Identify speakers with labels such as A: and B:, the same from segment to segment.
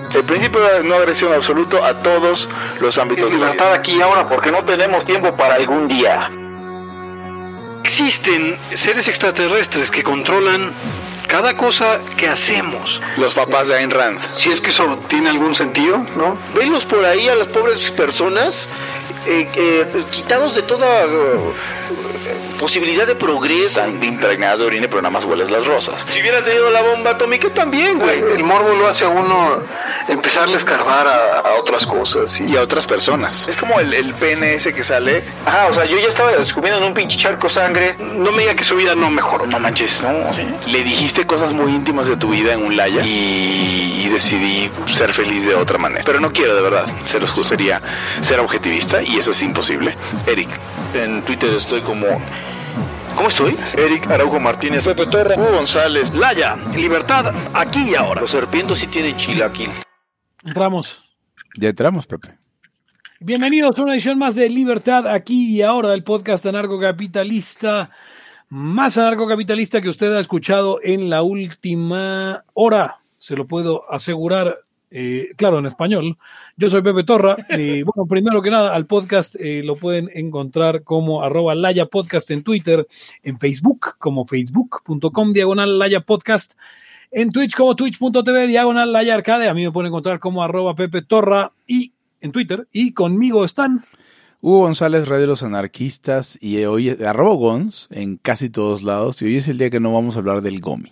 A: El principio de no agresión absoluto a todos los ámbitos.
B: Libertad aquí y ahora, porque no tenemos tiempo para algún día.
C: Existen seres extraterrestres que controlan cada cosa que hacemos.
A: Los papás de Ayn Rand.
C: Si es que eso tiene algún sentido, ¿no?
B: Venlos por ahí a las pobres personas quitados de toda posibilidad de progreso.
A: Están impregnadas de orina, pero nada más hueles las rosas.
B: Si hubiera tenido la bomba atómica también, güey.
C: El morbo lo hace a uno empezarle a escarbar a otras cosas
A: y a otras personas. Es como el pene ese que sale.
B: Ajá, o sea, yo ya estaba descubriendo en un pinche charco sangre.
C: No me diga que su vida no mejoró.
A: No manches, no. ¿Sí? Le dijiste cosas muy íntimas de tu vida en un laya y decidí ser feliz de otra manera. Pero no quiero, de verdad. Se los gustaría ser objetivista y eso es imposible. Eric, en Twitter estoy como... ¿Cómo estoy? Eric Araujo Martínez, Pepe Torra, Hugo González,
C: Laya, libertad aquí y ahora.
B: Los serpientes sí tienen chilaquil.
D: Entramos.
E: Ya entramos, Pepe.
D: Bienvenidos a una edición más de Libertad aquí y ahora, del podcast anarcocapitalista, más anarcocapitalista que usted ha escuchado en la última hora. Se lo puedo asegurar, claro, en español. Yo soy Pepe Torra. Bueno, primero que nada, al podcast lo pueden encontrar como @LayaPodcast en Twitter, en Facebook como facebook.com/LayaPodcast, en Twitch como twitch.tv/LayaArcade. A mí me pueden encontrar como @Pepe Torra y en Twitter. Y conmigo están
E: Hugo González, Radio de los Anarquistas, y hoy @Gons en casi todos lados. Y hoy es el día que no vamos a hablar del GOMI.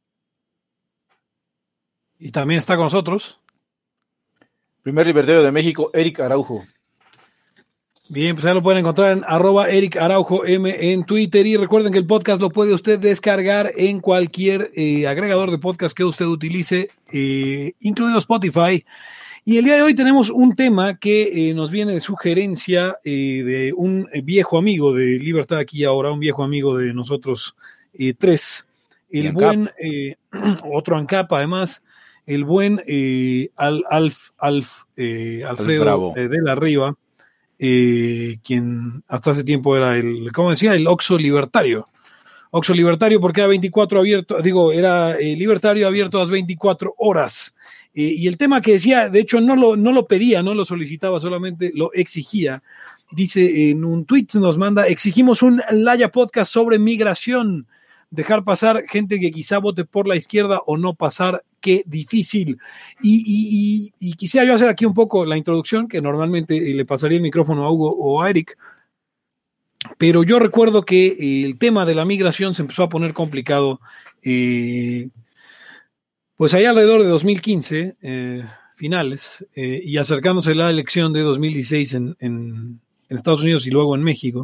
D: Y también está con nosotros
F: primer libertario de México, Eric Araujo.
D: Bien, pues ahí lo pueden encontrar en @Eric Araujo M en Twitter. Y recuerden que el podcast lo puede usted descargar en cualquier agregador de podcast que usted utilice, incluido Spotify. Y el día de hoy tenemos un tema que nos viene de sugerencia de un viejo amigo de Libertad aquí y ahora, un viejo amigo de nosotros tres. El
E: ANCAP.
D: buen, otro ANCAP además, el buen Alfredo
E: Bravo.
D: de la Riva, quien hasta hace tiempo era el Oxxo libertario. Oxxo libertario porque era 24 abierto, era libertario abierto a las 24 horas. Y el tema que decía, de hecho no lo pedía, no lo solicitaba, solamente lo exigía. Dice en un tweet, nos manda: exigimos un Laya Podcast sobre migración. Dejar pasar gente que quizá vote por la izquierda o no pasar, qué difícil. Y quisiera yo hacer aquí un poco la introducción, que normalmente le pasaría el micrófono a Hugo o a Eric. Pero yo recuerdo que el tema de la migración se empezó a poner complicado pues allá alrededor de 2015, finales, y acercándose la elección de 2016 en Estados Unidos y luego en México.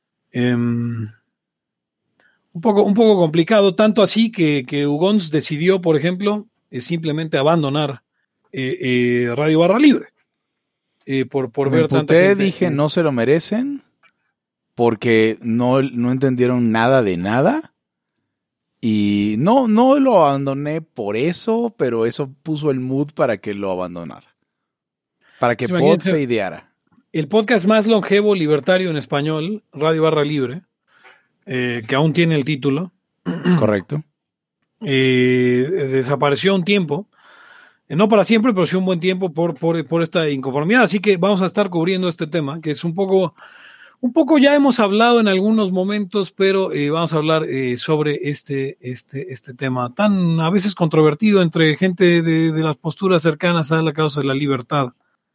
D: Un poco complicado, tanto así que Ugons decidió, por ejemplo, simplemente abandonar Radio Barra Libre. Por ver tanta gente.
E: Dije, no se lo merecen, porque no entendieron nada de nada. Y no lo abandoné por eso, pero eso puso el mood para que lo abandonara. Para que Pod fadeara.
D: El podcast más longevo libertario en español, Radio Barra Libre, que aún tiene el título.
E: Correcto.
D: Desapareció un tiempo. No para siempre, pero sí un buen tiempo por esta inconformidad. Así que vamos a estar cubriendo este tema, que es un poco ya hemos hablado en algunos momentos, pero vamos a hablar sobre este tema tan a veces controvertido entre gente de las posturas cercanas a la causa de la libertad.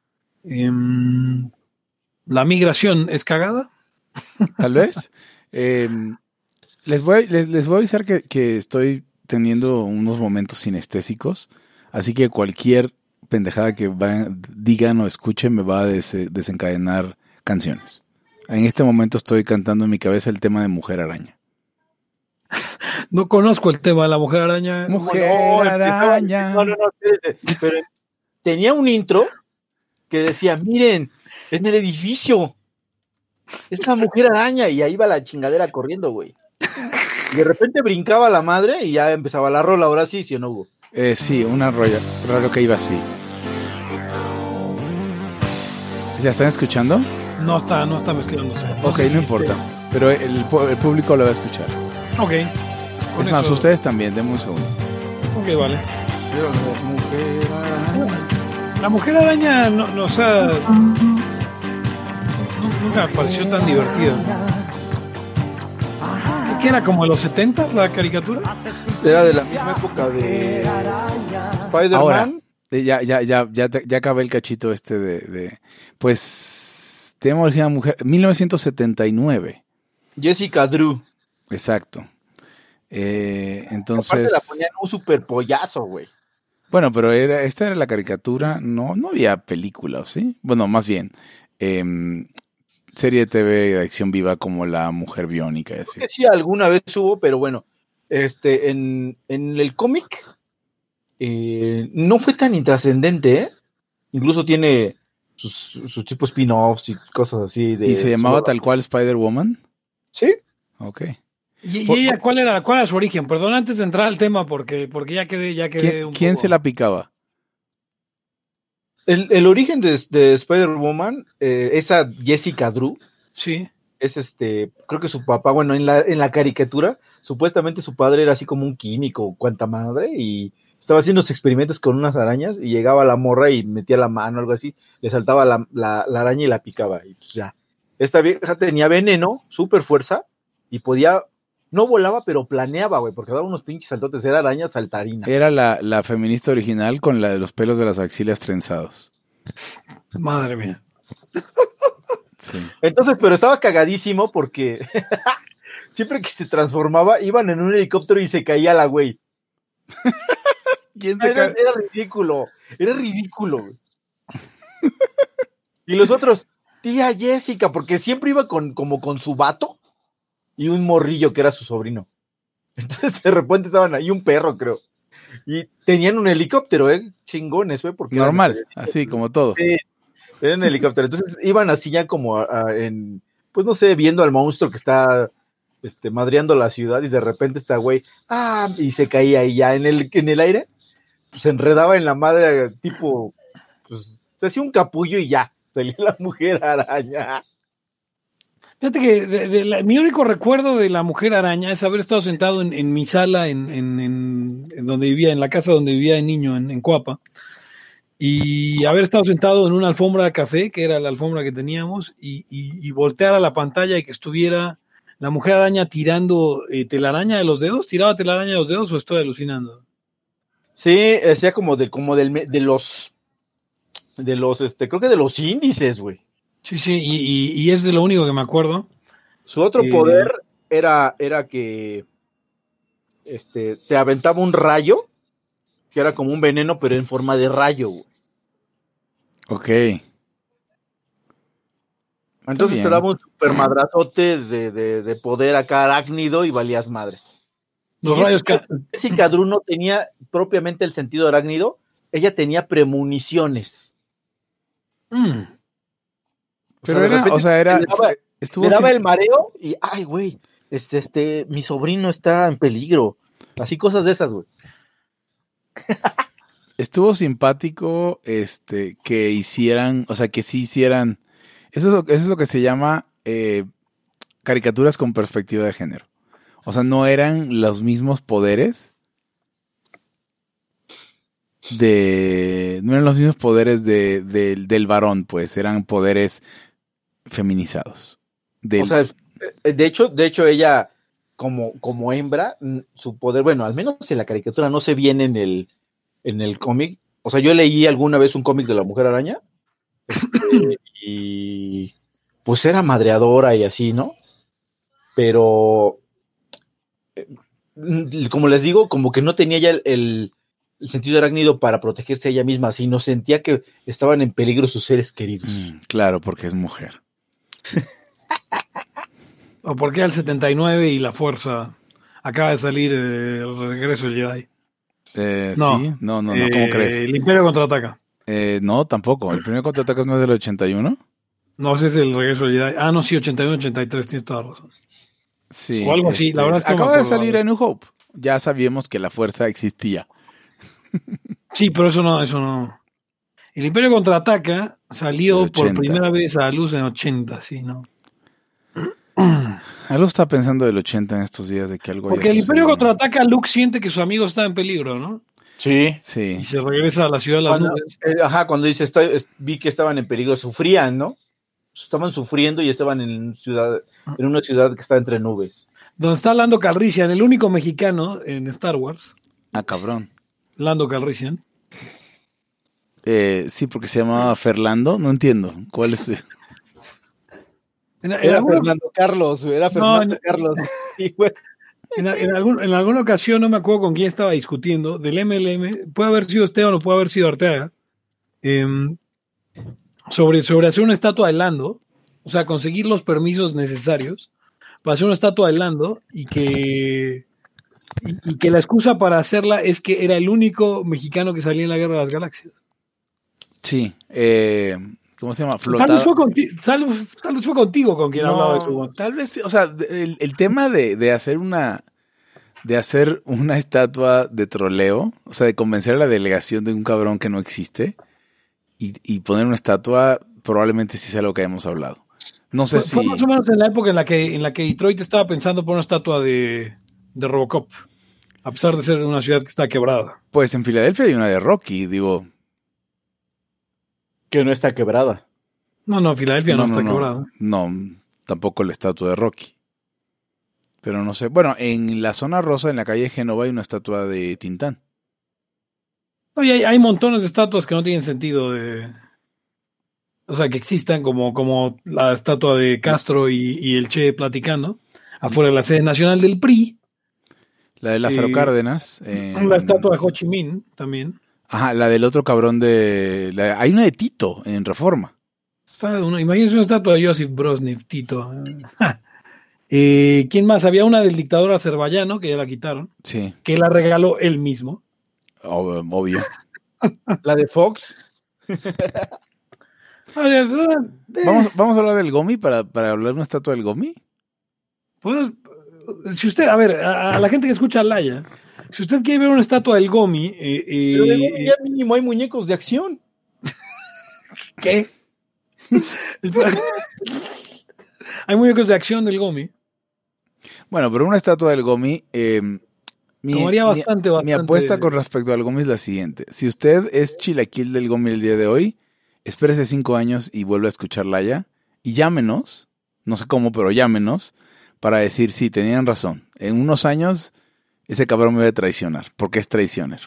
D: ¿La migración es cagada?
E: Tal vez. Les voy a avisar que estoy teniendo unos momentos sinestésicos, así que cualquier pendejada que digan o escuchen me va a desencadenar canciones. En este momento estoy cantando en mi cabeza el tema de Mujer Araña.
D: No conozco el tema de la Mujer Araña.
E: Araña.
F: No, espérate. Pero tenía un intro que decía, miren, en el edificio es la Mujer Araña, y ahí va la chingadera corriendo, güey. Y de repente brincaba la madre y ya empezaba la rola. Ahora sí o no, Hugo.
E: Sí, una rola que iba así. ¿Ya están escuchando?
D: No está mezclándose.
E: Ok, no importa. Pero el público lo va a escuchar.
D: Ok.
E: Es más, ustedes también, denme un segundo.
D: Ok, vale. La Mujer Araña o sea, nunca me pareció tan divertida. ¿Qué era, como de los 70 la caricatura?
F: Era de la misma época de
E: Ahora,
F: Spider-Man.
E: ya acabé el cachito pues tenemos una mujer, 1979.
F: Jessica Drew.
E: Exacto.
F: Aparte
E: Entonces,
F: la ponían un super pollazo, güey.
E: bueno, pero esta era la caricatura, no había película, ¿o sí? Bueno, más bien, serie de TV de acción viva como La Mujer Biónica y así.
F: Creo que sí, alguna vez hubo, pero bueno, en el cómic no fue tan intrascendente, ¿eh? Incluso tiene sus tipos spin-offs y cosas así.
E: ¿Y se llamaba tal cual Spider-Woman?
F: Sí.
E: Ok.
D: ¿Y ella cuál era su origen? Perdón, antes de entrar al tema, porque ya quedé un
E: ¿Quién
D: poco...
E: se la picaba?
F: El origen de Spider-Woman, esa Jessica Drew,
D: Sí.
F: es creo que su papá, bueno, en la caricatura, supuestamente su padre era así como un químico, cuanta madre, y estaba haciendo sus experimentos con unas arañas, y llegaba la morra y metía la mano, algo así, le saltaba la araña y la picaba, y pues ya. Esta vieja tenía veneno, super fuerza, y no volaba, pero planeaba, güey, porque daba unos pinches saltotes, era araña saltarina.
E: Era la feminista original con los pelos de las axilas trenzados.
D: Madre mía.
E: Sí.
F: Entonces, pero estaba cagadísimo porque siempre que se transformaba, iban en un helicóptero y se caía la güey.
E: ¿Quién se
F: Era ridículo, güey. Y los otros, tía Jessica, porque siempre iba como con su vato y un morrillo que era su sobrino. Entonces, de repente estaban ahí un perro, creo. Y tenían un helicóptero, chingones, güey. Porque
E: normal, así como todos.
F: Sí, era un helicóptero. Entonces, iban así ya como pues no sé, viendo al monstruo que está madreando la ciudad y de repente está güey, y se caía y ya en el aire, pues se enredaba en la madre, tipo, pues se hacía un capullo y ya, salía la Mujer Araña.
D: Fíjate que mi único recuerdo de La Mujer Araña es haber estado sentado en mi sala en donde vivía, en la casa donde vivía de niño, en Coapa, y haber estado sentado en una alfombra de café, que era la alfombra que teníamos, y voltear a la pantalla y que estuviera La Mujer Araña tirando telaraña de los dedos. ¿Tiraba telaraña de los dedos o estoy alucinando?
F: Sí, hacía como de los creo que de los índices, güey.
D: Sí, y es de lo único que me acuerdo.
F: Su otro poder era que te aventaba un rayo, que era como un veneno, pero en forma de rayo, güey.
E: Ok.
F: Entonces te daba un super madrazote de poder acá arácnido y valías madre.
D: Los rayos
F: Jessica Drew no tenía propiamente el sentido arácnido, ella tenía premoniciones.
E: Pero le
F: daba el mareo y, ay, güey, mi sobrino está en peligro. Así cosas de esas, güey.
E: Estuvo simpático que hicieran, o sea, que sí hicieran, eso es lo que se llama caricaturas con perspectiva de género. O sea, no eran los mismos poderes del varón, pues, eran poderes feminizados.
F: O sea, de hecho ella, como hembra, su poder, bueno, al menos en la caricatura no se viene en el cómic. O sea, yo leí alguna vez un cómic de La Mujer Araña y pues era madreadora y así, ¿no? Pero como les digo, como que no tenía ya el sentido arácnido para protegerse a ella misma, sino sentía que estaban en peligro sus seres queridos.
E: Claro, porque es mujer.
D: ¿O por qué al 79 y la fuerza acaba de salir el regreso del Jedi?
E: No. Sí, no, ¿cómo crees?
D: El Imperio Contraataca.
E: No, tampoco. ¿El primer Contraataca no es del 81?
D: No, ese es el regreso del Jedi. No, sí, 81, 83, tienes toda la razón.
E: Sí.
D: O algo así, la verdad es que
E: acaba de salir a New Hope. Ya sabíamos que la fuerza existía.
D: Sí, pero eso no. El Imperio Contraataca salió por primera vez a la luz en 80, sí, ¿no?
E: Algo está pensando del 80 en estos días de que algo.
D: Porque el Imperio Contraataca, Luke siente que su amigo está en peligro, ¿no?
F: Sí.
E: Sí.
D: Y se regresa a la ciudad de las nubes.
F: Cuando dice, vi que estaban en peligro, sufrían, ¿no? Estaban sufriendo y estaban en una ciudad que está entre nubes.
D: Donde está Lando Calrissian, el único mexicano en Star Wars.
E: Ah, cabrón.
D: Lando Calrissian.
E: Sí, porque se llamaba Fernando. No entiendo. ¿Cuál es?
F: Era Fernando Carlos, güey. Era Fernando Carlos. Sí, güey.
D: En alguna ocasión, no me acuerdo con quién estaba discutiendo, del MLM, puede haber sido Esteban o puede haber sido Arteaga, sobre hacer una estatua de Lando, o sea, conseguir los permisos necesarios para hacer una estatua de Lando y que la excusa para hacerla es que era el único mexicano que salía en la Guerra de las Galaxias.
E: Sí. ¿Cómo se llama?
D: Tal vez fue contigo con quien hablaba de tu...
E: Tal vez, o sea, el tema de hacer una estatua de troleo, o sea, de convencer a la delegación de un cabrón que no existe y poner una estatua, probablemente sí sea lo que hemos hablado. No sé si...
D: Fue más o menos en la época en la que Detroit estaba pensando por una estatua de Robocop, a pesar de ser una ciudad que está quebrada.
E: Pues en Filadelfia hay una de Rocky, digo...
F: Que no está quebrada.
D: No, Filadelfia no está quebrada.
E: No, tampoco la estatua de Rocky. Pero no sé. Bueno, en la zona rosa, en la calle Génova, hay una estatua de Tintán.
D: Oye, hay montones de estatuas que no tienen sentido o sea, que existan, como la estatua de Castro y el Che platicando, afuera de la sede nacional del PRI.
E: La de Lázaro Cárdenas.
D: La estatua de Ho Chi Minh también.
E: Ajá, la del otro cabrón hay una de Tito en Reforma.
D: Imagínense una estatua de Joseph Broz Tito. ¿Quién más? Había una del dictador azerbaiyano, que ya la quitaron.
E: Sí.
D: Que la regaló él mismo.
E: Obvio.
F: La de Fox.
E: ¿Vamos a hablar del Gomi para hablar de una estatua del Gomi?
D: Pues, si usted, a ver, a la gente que escucha a Laya, si usted quiere ver una estatua del Gomi...
F: Pero de Gomi ya mínimo hay muñecos de acción.
D: ¿Qué? Hay muñecos de acción del Gomi.
E: Bueno, pero una estatua del Gomi...
D: bastante.
E: Mi apuesta con respecto al Gomi es la siguiente. Si usted es chilaquil del Gomi el día de hoy, espérese 5 años y vuelve a escuchar Laya y llámenos, no sé cómo, pero llámenos, para decir, sí, tenían razón. En unos años, ese cabrón me va a traicionar, porque es traicionero.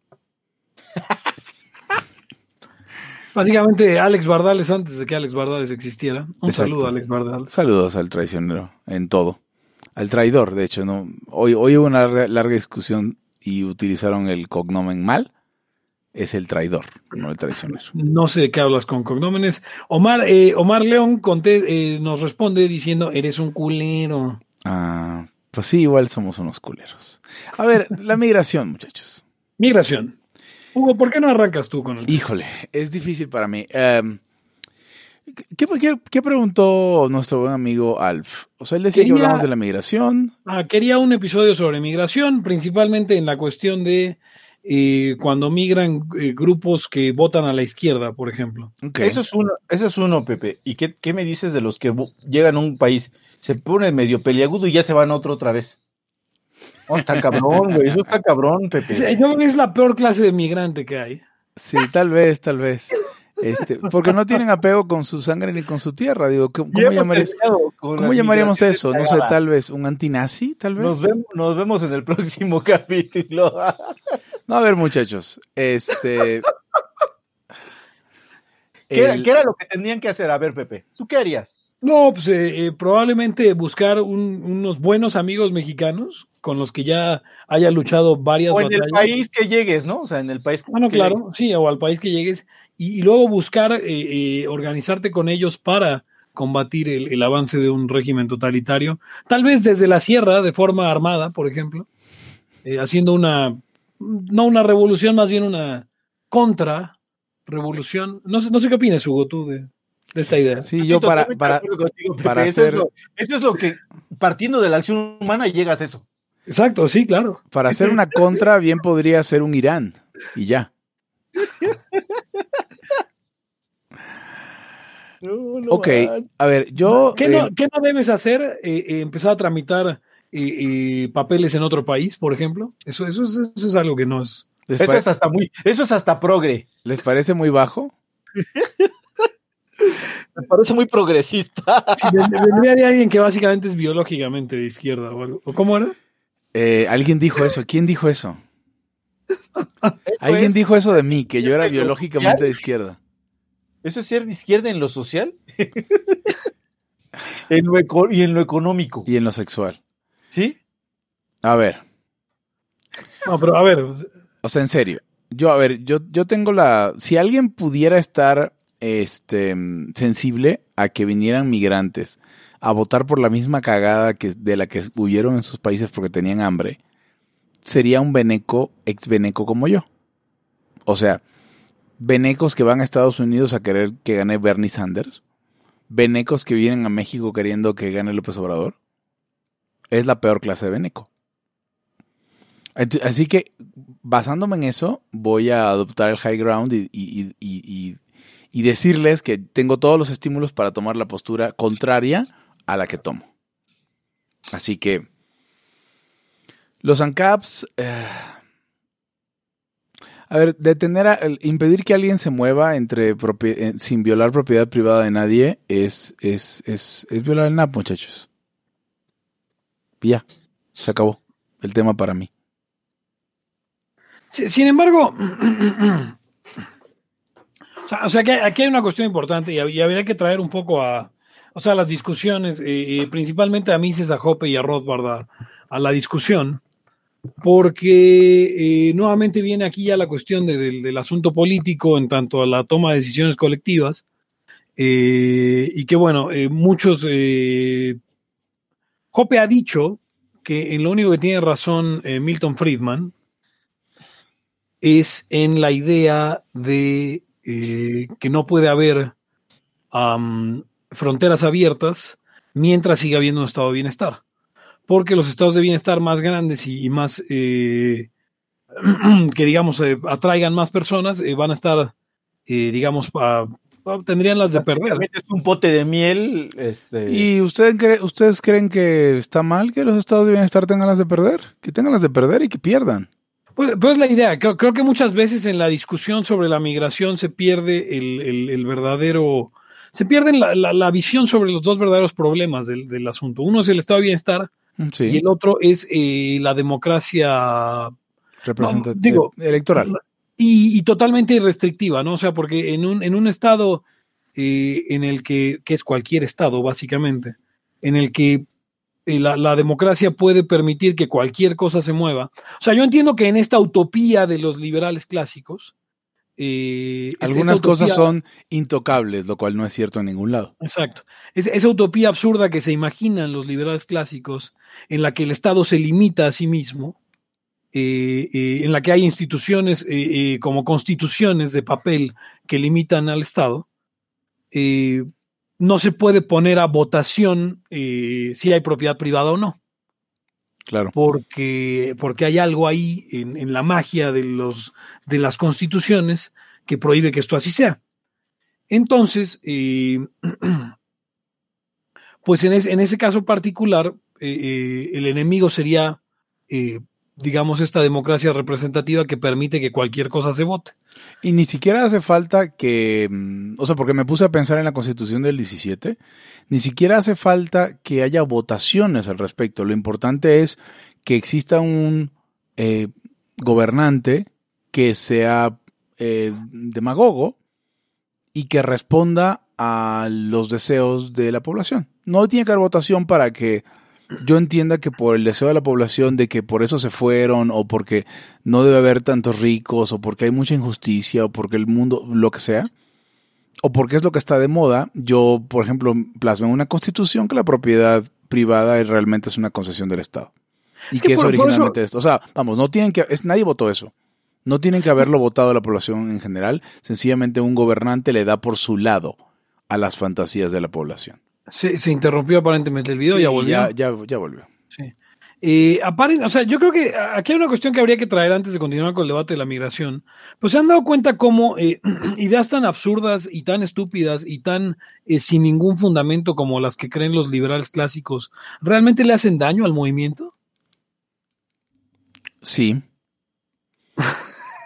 D: Básicamente, Alex Bardales, antes de que Alex Bardales existiera. Un saludo a Alex Bardales.
E: Saludos al traicionero, en todo. Al traidor, de hecho, ¿no? Hoy hubo una larga discusión y utilizaron el cognomen mal. Es el traidor, no el traicionero.
D: No sé de qué hablas con cognómenes. Omar León nos responde diciendo, eres un culero.
E: Ah, pues sí, igual somos unos culeros. A ver, la migración, muchachos.
D: Migración. Hugo, ¿por qué no arrancas tú con el tema?
E: Híjole, es difícil para mí. ¿Qué preguntó nuestro buen amigo Alf? O sea, él decía que hablamos de la migración.
D: Quería un episodio sobre migración, principalmente en la cuestión de cuando migran grupos que votan a la izquierda, por ejemplo.
E: Okay.
F: Eso es uno, Pepe. ¿Y qué me dices de los que llegan a un país, se pone medio peliagudo y ya se van a otro otra vez? Oh, está cabrón, güey. Eso está cabrón, Pepe.
D: Yo creo que es la peor clase de migrante que hay.
E: Sí, tal vez. Porque no tienen apego con su sangre ni con su tierra. Digo, ¿cómo llamaríamos eso? No sé, tal vez un antinazi, tal vez.
F: Nos vemos en el próximo capítulo.
E: No, a ver, muchachos. ¿Qué
F: era lo que tenían que hacer? A ver, Pepe, ¿tú qué harías?
D: No, pues probablemente buscar unos buenos amigos mexicanos con los que ya haya luchado varias batallas.
F: O en el país que llegues, ¿no? O sea, en el país
D: que claro, llegues. Sí, o al país que llegues. Y luego buscar organizarte con ellos para combatir el avance de un régimen totalitario. Tal vez desde la sierra, de forma armada, por ejemplo. Haciendo no una revolución, más bien una contra-revolución. No sé qué opinas, Hugo, tú de esta idea.
E: Sí, yo para hacer...
F: Eso es lo que, partiendo de la acción humana, llegas a eso.
D: Exacto, sí, claro.
E: Para hacer una contra, bien podría ser un Irán, y ya. Ok, a ver, yo...
D: ¿Qué no debes hacer? Empezar a tramitar papeles en otro país, por ejemplo. Eso es algo que no es
F: Eso es hasta progre.
E: ¿Les parece muy bajo?
F: Me parece muy progresista.
D: Sí, vendría de alguien que básicamente es biológicamente de izquierda o algo. ¿O cómo era?
E: Alguien dijo eso. ¿Quién dijo eso? Alguien dijo eso de mí, que yo era biológicamente de izquierda.
F: ¿Eso es ser de izquierda en lo social? y en lo económico.
E: Y en lo sexual.
F: ¿Sí?
E: A ver.
D: No, pero a ver.
E: O sea, en serio. Yo tengo si alguien pudiera estar sensible a que vinieran migrantes a votar por la misma cagada de la que huyeron en sus países porque tenían hambre, sería un ex veneco como yo. O sea, venecos que van a Estados Unidos a querer que gane Bernie Sanders, venecos que vienen a México queriendo que gane López Obrador. Es la peor clase de veneco. Así que, basándome en eso, voy a adoptar el high ground y decirles que tengo todos los estímulos para tomar la postura contraria a la que tomo. Así que los ANCAPs, impedir que alguien se mueva sin violar propiedad privada de nadie es violar el NAP, muchachos. Y ya, se acabó el tema para mí.
D: Sin embargo, o sea que aquí hay una cuestión importante y habría que traer un poco las discusiones, principalmente a Mises, a Hoppe y a Rothbard a la discusión, porque nuevamente viene aquí ya la cuestión del asunto político en tanto a la toma de decisiones colectivas, y que bueno, Hoppe ha dicho que en lo único que tiene razón Milton Friedman es en la idea de que no puede haber fronteras abiertas mientras siga habiendo un estado de bienestar. Porque los estados de bienestar más grandes y más que digamos atraigan más personas van a estar tendrían las de perder.
F: Es un pote de miel.
E: ¿Y ustedes creen que está mal que los estados de bienestar tengan las de perder? Que tengan las de perder y que pierdan.
D: Pues la idea, creo que muchas veces en la discusión sobre la migración se pierde el verdadero, se pierde la visión sobre los dos verdaderos problemas del asunto. Uno es el estado de bienestar, sí, y el otro es la democracia
E: electoral.
D: Y totalmente irrestrictiva, ¿no? O sea, porque en un estado en el que es cualquier estado, básicamente, en el que la democracia puede permitir que cualquier cosa se mueva. O sea, yo entiendo que en esta utopía de los liberales clásicos,
E: algunas cosas son intocables, lo cual no es cierto en ningún lado.
D: Exacto. Esa utopía absurda que se imaginan los liberales clásicos, en la que el Estado se limita a sí mismo, en la que hay instituciones como constituciones de papel que limitan al Estado, no se puede poner a votación si hay propiedad privada o no.
E: Claro.
D: Porque hay algo ahí en la magia de las constituciones que prohíbe que esto así sea. Entonces, pues en ese caso particular, el enemigo sería, digamos, esta democracia representativa que permite que cualquier cosa se vote.
E: Y ni siquiera hace falta que, o sea, porque me puse a pensar en la Constitución del 17, ni siquiera hace falta que haya votaciones al respecto. Lo importante es que exista un gobernante que sea demagogo y que responda a los deseos de la población. No tiene que haber votación para que yo entienda que por el deseo de la población de que por eso se fueron, o porque no debe haber tantos ricos, o porque hay mucha injusticia, o porque el mundo, lo que sea, o porque es lo que está de moda, yo, por ejemplo, plasmo en una constitución que la propiedad privada realmente es una concesión del Estado. Y que es originalmente esto. O sea, vamos, nadie votó eso. No tienen que haberlo votado la población en general, sencillamente un gobernante le da por su lado a las fantasías de la población.
D: Se interrumpió aparentemente el video,
E: sí,
D: ya volvió.
E: Ya volvió.
D: Sí. O sea, yo creo que aquí hay una cuestión que habría que traer antes de continuar con el debate de la migración. Pues se han dado cuenta cómo ideas tan absurdas y tan estúpidas y tan sin ningún fundamento como las que creen los liberales clásicos realmente le hacen daño al movimiento.
E: Sí.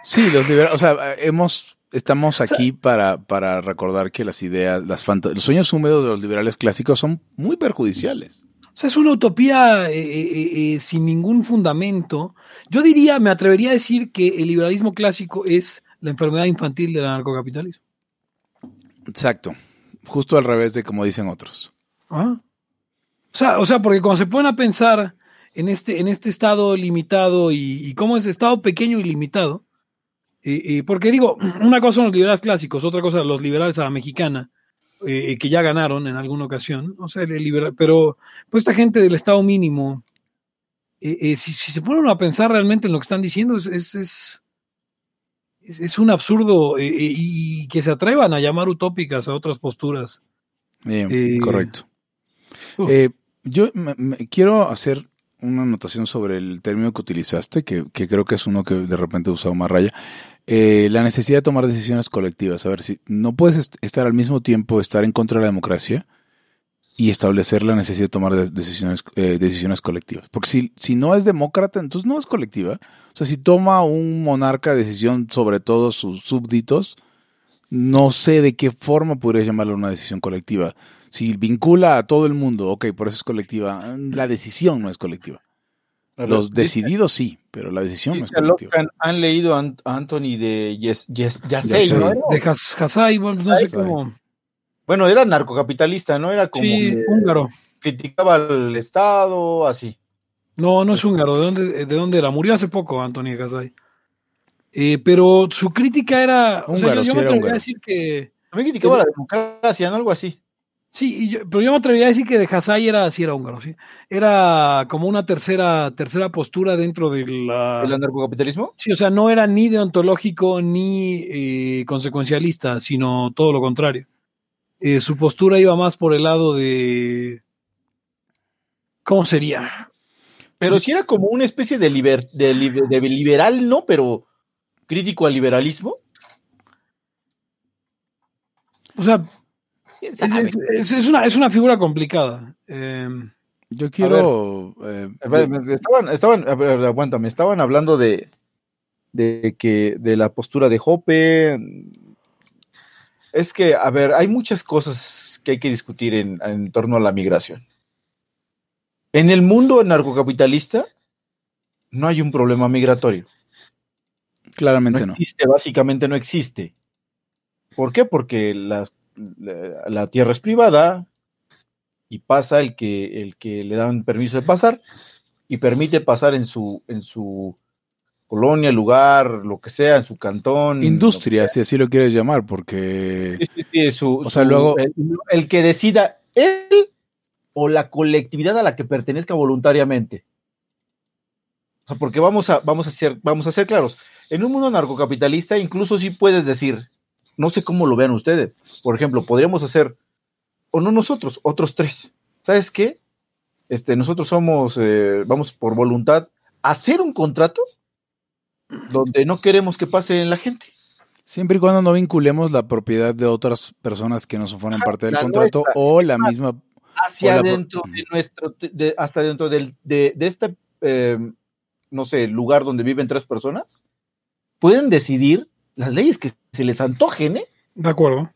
E: Sí, los liberales, o sea, estamos aquí para recordar que las ideas, los sueños húmedos de los liberales clásicos son muy perjudiciales.
D: O sea, es una utopía sin ningún fundamento. Yo diría, me atrevería a decir que el liberalismo clásico es la enfermedad infantil del anarcocapitalismo.
E: Exacto. Justo al revés de como dicen otros.
D: ¿Ah? O sea, porque cuando se ponen a pensar en este estado limitado y cómo es estado pequeño y limitado, porque digo, una cosa son los liberales clásicos, otra cosa los liberales a la mexicana, que ya ganaron en alguna ocasión, o sea, pero pues esta gente del estado mínimo, si se ponen a pensar realmente en lo que están diciendo, es un absurdo, y que se atrevan a llamar utópicas a otras posturas.
E: Correcto. Yo quiero hacer una anotación sobre el término que utilizaste, que creo que es uno que de repente he usado más raya. La necesidad de tomar decisiones colectivas. A ver, si no puedes estar al mismo tiempo, estar en contra de la democracia y establecer la necesidad de tomar decisiones colectivas. Porque si no es demócrata, entonces no es colectiva. O sea, si toma un monarca decisión sobre todos sus súbditos, no sé de qué forma podría llamarlo una decisión colectiva. Si vincula a todo el mundo, ok, por eso es colectiva. La decisión no es colectiva. Los decididos sí, pero la decisión no es colectiva.
F: Han leído a Anthony de Yasey, ¿no?
D: De Hassai, bueno, no sé cómo.
F: Bueno, era narcocapitalista, ¿no? Era como
D: húngaro.
F: Criticaba al Estado, así.
D: No es húngaro. ¿De dónde era? Murió hace poco Anthony de Hassai. Pero su crítica era...
E: Húngaro,
D: yo
E: sí
D: me
E: era
D: atrevería
E: húngaro.
D: a decir que...
F: También criticaba la democracia, ¿no? Algo así.
D: Sí, pero yo me atrevería a decir que de Hassai era húngaro, sí. Era como una tercera postura dentro de
F: ¿El
D: la...
F: anarcocapitalismo?
D: Sí, o sea, no era ni deontológico ni consecuencialista, sino todo lo contrario. Su postura iba más por el lado de... ¿Cómo sería?
F: Pero sí era como una especie de liberal, ¿no? Pero crítico al liberalismo.
D: O sea, es una figura complicada.
E: Yo quiero...
F: Aguántame, estaban hablando de la postura de Hoppe. Es que, a ver, hay muchas cosas que hay que discutir en torno a la migración. En el mundo narcocapitalista no hay un problema migratorio.
E: Claramente no.
F: Existe, básicamente no existe. ¿Por qué? Porque la tierra es privada y pasa el que le dan permiso de pasar y permite pasar en su colonia, lugar, lo que sea, en su cantón.
E: Industria, si así lo quieres llamar, porque...
F: Sí, luego... el que decida él o la colectividad a la que pertenezca voluntariamente. O sea, porque vamos a ser claros. En un mundo narcocapitalista, incluso sí puedes decir, no sé cómo lo vean ustedes. Por ejemplo, podríamos hacer, o no nosotros, otros tres. ¿Sabes qué? Nosotros vamos por voluntad a hacer un contrato donde no queremos que pase en la gente.
E: Siempre y cuando no vinculemos la propiedad de otras personas que no forman parte del contrato
F: nuestra,
E: o la misma...
F: Hacia dentro hasta dentro de este, no sé, lugar donde viven 3 personas, pueden decidir las leyes que se les antojen, ¿eh?
D: De acuerdo.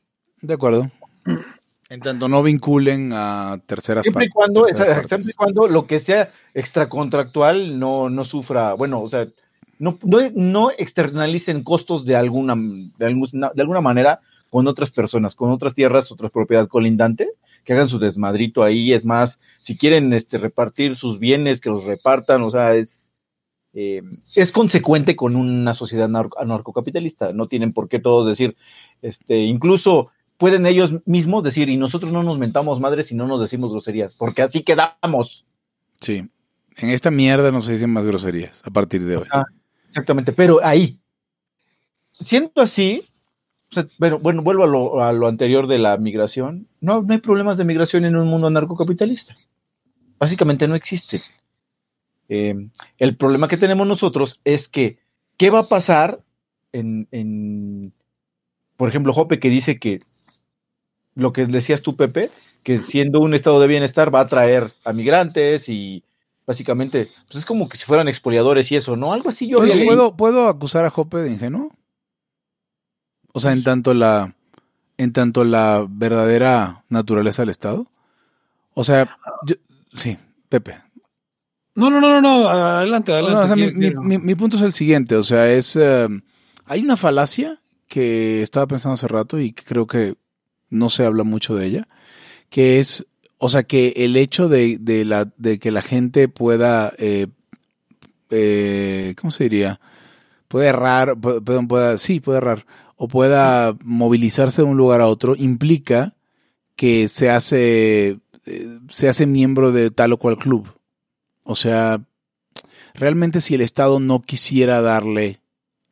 E: En tanto no vinculen a terceras
F: siempre
E: partes.
F: Siempre y cuando lo que sea extracontractual no sufra, bueno, o sea, no externalicen costos de alguna manera con otras personas, con otras tierras, otras propiedades colindantes, que hagan su desmadrito ahí. Es más, si quieren repartir sus bienes, que los repartan. O sea, es consecuente con una sociedad anarcocapitalista. No tienen por qué todos decir, incluso pueden ellos mismos decir, y nosotros no nos mentamos madres y no nos decimos groserías, porque así quedamos.
E: Sí, en esta mierda no se dicen más groserías a partir de hoy.
F: Exactamente, pero ahí, siendo así, o sea, bueno, vuelvo a lo anterior de la migración. No hay problemas de migración en un mundo anarcocapitalista. Básicamente no existe. El problema que tenemos nosotros es que, ¿qué va a pasar por ejemplo, Hoppe, que dice que lo que decías tú, Pepe, que siendo un estado de bienestar va a atraer a migrantes y básicamente, pues es como que si fueran expoliadores y eso, ¿no? Algo así yo
E: Pues,
F: había leído.
E: ¿puedo acusar a Jope de ingenuo? O sea, en tanto la verdadera naturaleza del Estado. O sea, sí, Pepe.
D: No, adelante.
E: No, o sea, mi punto es el siguiente, o sea, hay una falacia que estaba pensando hace rato y que creo que no se habla mucho de ella, que es, o sea, que el hecho de que la gente pueda, ¿cómo se diría? Puede errar, puede errar, o pueda movilizarse de un lugar a otro, implica que se hace miembro de tal o cual club. O sea, realmente si el Estado no quisiera darle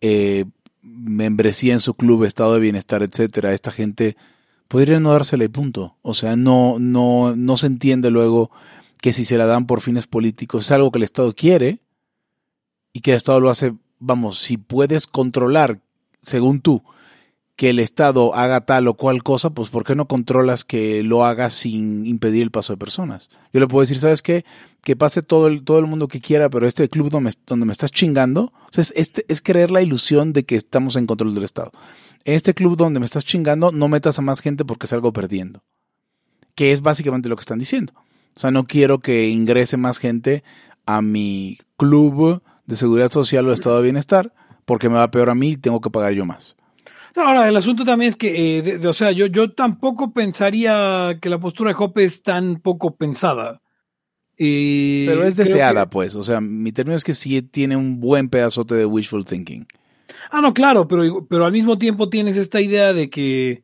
E: membresía en su club, estado de bienestar, etcétera, esta gente podría no dársela y punto. O sea, no se entiende luego que si se la dan por fines políticos es algo que el Estado quiere y que el Estado lo hace, vamos, si puedes controlar, según tú, que el Estado haga tal o cual cosa, pues ¿por qué no controlas que lo haga sin impedir el paso de personas? Yo le puedo decir, ¿sabes qué? Que pase todo el mundo que quiera, pero este club donde me estás chingando, o sea, es creer la ilusión de que estamos en control del Estado. Este club donde me estás chingando, no metas a más gente porque salgo perdiendo. Que es básicamente lo que están diciendo. O sea, no quiero que ingrese más gente a mi club de seguridad social o estado de bienestar porque me va peor a mí y tengo que pagar yo más.
D: Ahora, el asunto también es que, o sea, yo tampoco pensaría que la postura de Jope es tan poco pensada.
E: Pero es deseada, pues. O sea, mi término es que sí tiene un buen pedazote de wishful thinking.
D: No, claro, pero al mismo tiempo tienes esta idea de que,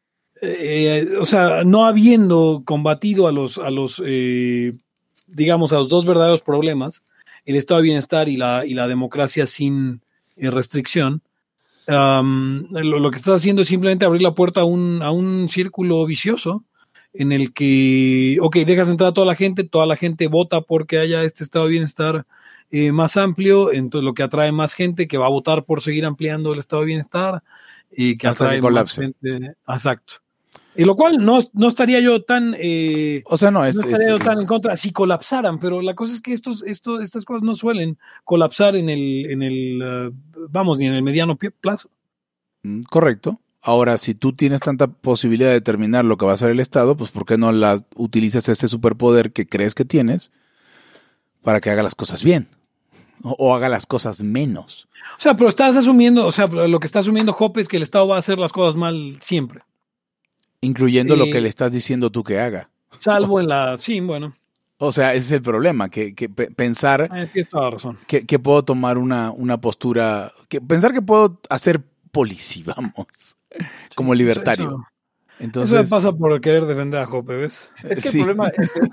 D: o sea, no habiendo combatido a los digamos, a los dos verdaderos problemas, el estado de bienestar y la democracia sin restricción, lo que estás haciendo es simplemente abrir la puerta a un círculo vicioso en el que, dejas entrar a toda la gente vota porque haya este estado de bienestar más amplio, entonces lo que atrae más gente que va a votar por seguir ampliando el estado de bienestar y que
E: hasta
D: atrae
E: que
D: más gente. Exacto. Y lo cual no estaría yo tan
E: o sea, no
D: estaría yo tan en contra si colapsaran, pero la cosa es que estas cosas no suelen colapsar en el vamos, ni en el mediano plazo.
E: Correcto. Ahora, si tú tienes tanta posibilidad de determinar lo que va a hacer el Estado, pues ¿por qué no utilizas ese superpoder que crees que tienes para que haga las cosas bien? O haga las cosas menos.
D: O sea, pero estás asumiendo, o sea, lo que está asumiendo Jope es que el Estado va a hacer las cosas mal siempre.
E: Incluyendo lo que le estás diciendo tú que haga.
D: Salvo sí, bueno.
E: O sea, ese es el problema, que pensar
D: Tienes toda la razón.
E: Que puedo tomar una postura, pensar que puedo hacer policy, vamos, como libertario. Entonces,
D: eso pasa por querer defender a Jope, ¿ves?
F: Es que el problema es que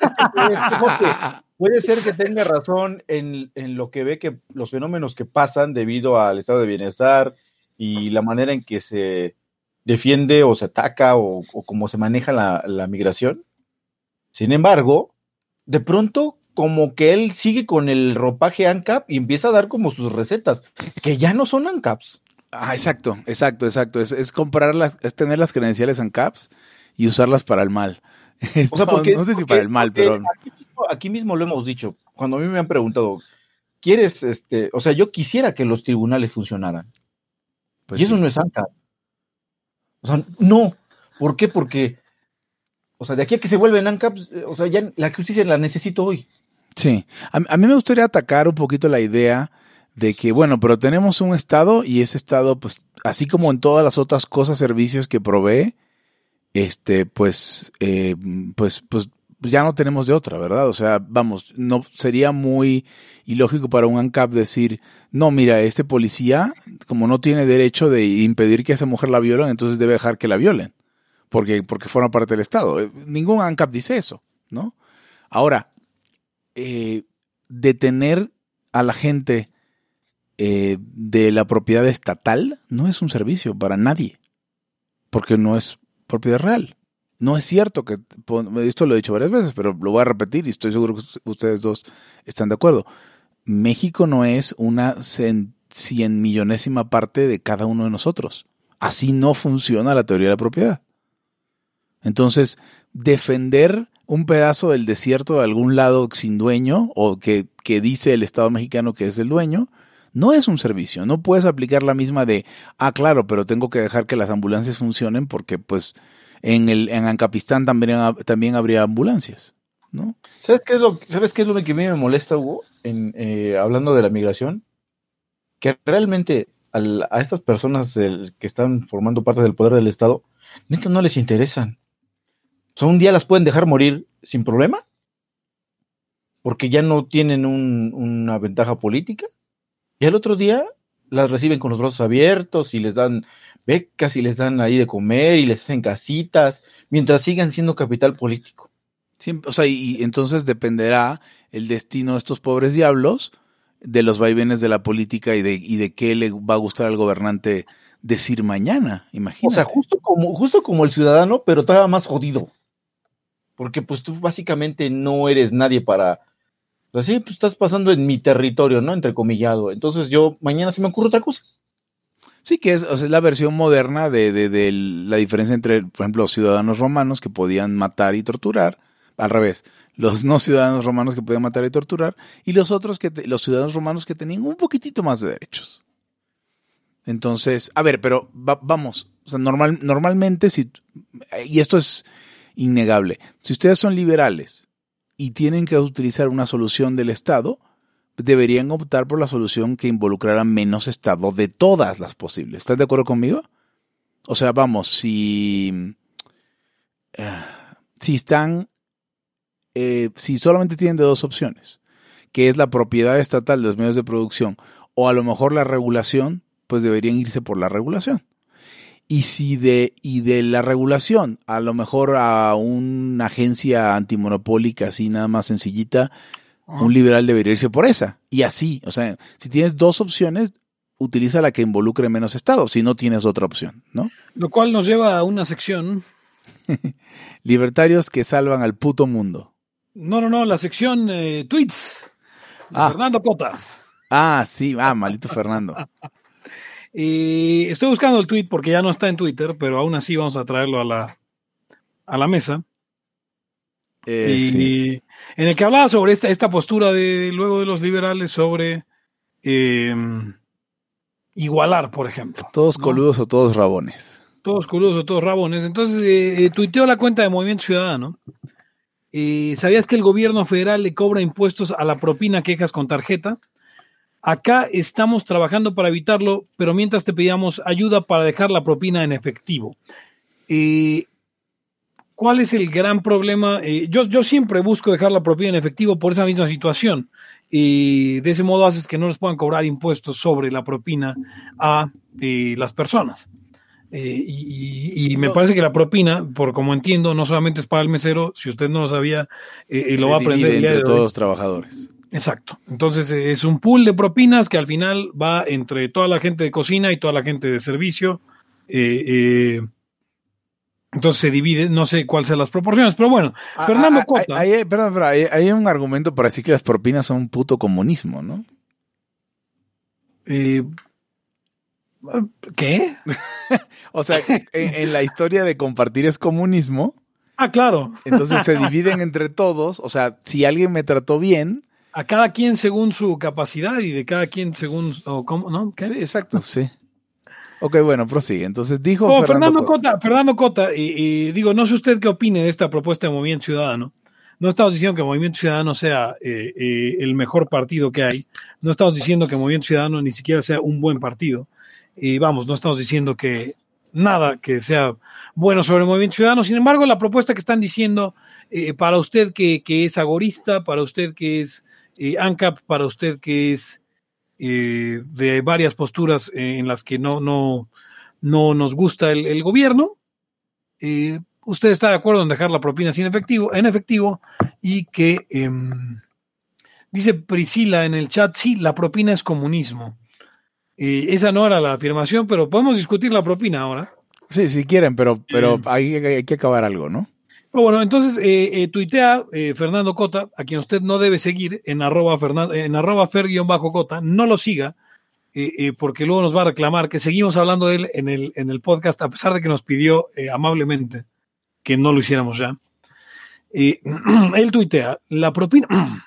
F: puede ser que tenga razón en lo que ve que los fenómenos que pasan debido al estado de bienestar y la manera en que se defiende o se ataca o cómo se maneja la migración. Sin embargo, de pronto como que él sigue con el ropaje ANCAP y empieza a dar como sus recetas, que ya no son ANCAPs.
E: Exacto. Es comprarlas, es tener las credenciales ANCAPs y usarlas para el mal.
F: O sea,
E: no sé si para el mal, pero
F: aquí mismo lo hemos dicho. Cuando a mí me han preguntado, ¿quieres o sea, yo quisiera que los tribunales funcionaran?
E: pues
F: y eso
E: sí.
F: no es ANCAP. O sea, no. ¿Por qué? Porque, o sea, de aquí a que se vuelven ANCAPs, o sea, ya la justicia la necesito hoy.
E: Sí. A mí me gustaría atacar un poquito la idea de que, bueno, pero tenemos un Estado y ese Estado, pues, así como en todas las otras cosas, servicios que provee, pues ya no tenemos de otra, ¿verdad? O sea, vamos, no sería muy ilógico para un ANCAP decir, no, mira, este policía, como no tiene derecho de impedir que a esa mujer la violen, entonces debe dejar que la violen, porque forma parte del Estado. Ningún ANCAP dice eso, ¿no? Ahora, detener a la gente de la propiedad estatal no es un servicio para nadie, porque no es propiedad real. No es cierto que, esto lo he dicho varias veces, pero lo voy a repetir y estoy seguro que ustedes dos están de acuerdo. México no es una 100 millonésima parte de cada uno de nosotros. Así no funciona la teoría de la propiedad. Entonces, defender un pedazo del desierto de algún lado sin dueño o que dice el Estado mexicano que es el dueño, no es un servicio. No puedes aplicar la misma de, claro, pero tengo que dejar que las ambulancias funcionen porque pues en Ancapistán también habría ambulancias, ¿no?
F: ¿Sabes qué es lo que a mí me molesta, Hugo? Hablando de la migración, que realmente a estas personas que están formando parte del poder del Estado, neta no les interesan. O sea, un día las pueden dejar morir sin problema, porque ya no tienen una ventaja política, y al otro día las reciben con los brazos abiertos y les dan becas y les dan ahí de comer y les hacen casitas, mientras sigan siendo capital político.
E: Sí, o sea, y entonces dependerá el destino de estos pobres diablos de los vaivenes de la política y de qué le va a gustar al gobernante decir mañana, imagínate.
F: O sea, justo como el ciudadano, pero todavía más jodido. Porque pues tú básicamente no eres nadie para... O sea, sí, pues estás pasando en mi territorio, ¿no? Entrecomillado. Entonces yo mañana se me ocurre otra cosa.
E: Sí, que es la versión moderna de la diferencia entre, por ejemplo, los ciudadanos romanos que podían matar y torturar, al revés, los no ciudadanos romanos que podían matar y torturar, y los otros los ciudadanos romanos que tenían un poquitito más de derechos. Entonces, a ver, pero vamos, o sea, normalmente, y esto es innegable, si ustedes son liberales y tienen que utilizar una solución del Estado, deberían optar por la solución que involucrara menos Estado de todas las posibles. ¿Estás de acuerdo conmigo? O sea, vamos, si solamente tienen de dos opciones, que es la propiedad estatal de los medios de producción o a lo mejor la regulación, pues deberían irse por la regulación. Y de la regulación, a lo mejor a una agencia antimonopólica así nada más sencillita, un liberal debería irse por esa. Y así, o sea, si tienes dos opciones, utiliza la que involucre menos Estado, si no tienes otra opción, ¿no?
D: Lo cual nos lleva a una sección.
E: Libertarios que salvan al puto mundo.
D: No, la sección tweets. Fernando Cota.
E: Sí, maldito Fernando.
D: Estoy buscando el tweet porque ya no está en Twitter, pero aún así vamos a traerlo a la mesa.
E: Sí.
D: En el que hablaba sobre esta postura luego de los liberales sobre igualar, por ejemplo.
E: Todos coludos, ¿no? O todos rabones.
D: Todos coludos o todos rabones. Entonces tuiteó la cuenta de Movimiento Ciudadano. ¿Sabías que el gobierno federal le cobra impuestos a la propina que dejas con tarjeta? Acá estamos trabajando para evitarlo, pero mientras te pedíamos ayuda para dejar la propina en efectivo. ¿Cuál es el gran problema? Yo siempre busco dejar la propina en efectivo por esa misma situación. De ese modo haces que no les puedan cobrar impuestos sobre la propina a las personas. Y me parece que la propina, por como entiendo, no solamente es para el mesero. Si usted no lo sabía, lo va a aprender el día
E: entre
D: de
E: todos
D: hoy.
E: los trabajadores.
D: Exacto. Entonces es un pool de propinas que al final va entre toda la gente de cocina y toda la gente de servicio. Entonces se divide, no sé cuáles son las proporciones, pero bueno, Fernando Cota.
E: Hay un argumento para decir que las propinas son un puto comunismo, ¿no?
D: ¿Qué?
E: O sea, en la historia de compartir es comunismo.
D: Claro.
E: Entonces se dividen entre todos. O sea, si alguien me trató bien.
D: A cada quien según su capacidad y de cada quien según. ¿Cómo? ¿No? ¿Qué?
E: Sí, exacto, sí. Ok, bueno, prosigue. Entonces dijo
D: Fernando Cota, digo, no sé usted qué opine de esta propuesta de Movimiento Ciudadano. No estamos diciendo que Movimiento Ciudadano sea el mejor partido que hay. No estamos diciendo que Movimiento Ciudadano ni siquiera sea un buen partido. No estamos diciendo que nada que sea bueno sobre el Movimiento Ciudadano. Sin embargo, la propuesta que están diciendo para usted que es agorista, para usted que es ANCAP, para usted que es de varias posturas en las que no nos gusta el gobierno, usted está de acuerdo en dejar la propina en efectivo y que dice Priscila en el chat, sí, la propina es comunismo. Esa no era la afirmación, pero podemos discutir la propina ahora.
E: Sí, si quieren, pero hay que acabar algo, ¿no?
D: Bueno, entonces tuitea Fernando Cota, a quien usted no debe seguir en @fer_cota, no lo siga, porque luego nos va a reclamar que seguimos hablando de él en el podcast, a pesar de que nos pidió amablemente que no lo hiciéramos ya. Él tuitea, la propina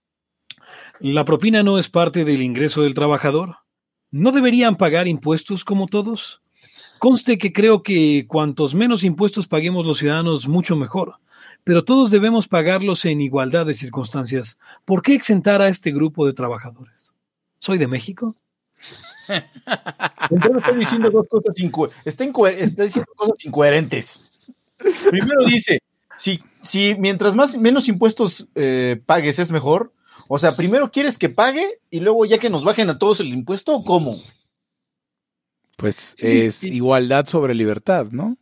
D: no es parte del ingreso del trabajador. ¿No deberían pagar impuestos como todos? Conste que creo que cuantos menos impuestos paguemos los ciudadanos, mucho mejor. Pero todos debemos pagarlos en igualdad de circunstancias. ¿Por qué exentar a este grupo de trabajadores? ¿Soy de México?
F: Entonces está diciendo dos cosas está diciendo cosas incoherentes. Primero dice, si mientras menos impuestos pagues es mejor. O sea, primero quieres que pague y luego ya que nos bajen a todos el impuesto, ¿o cómo?
E: Pues es igualdad sobre libertad, ¿no?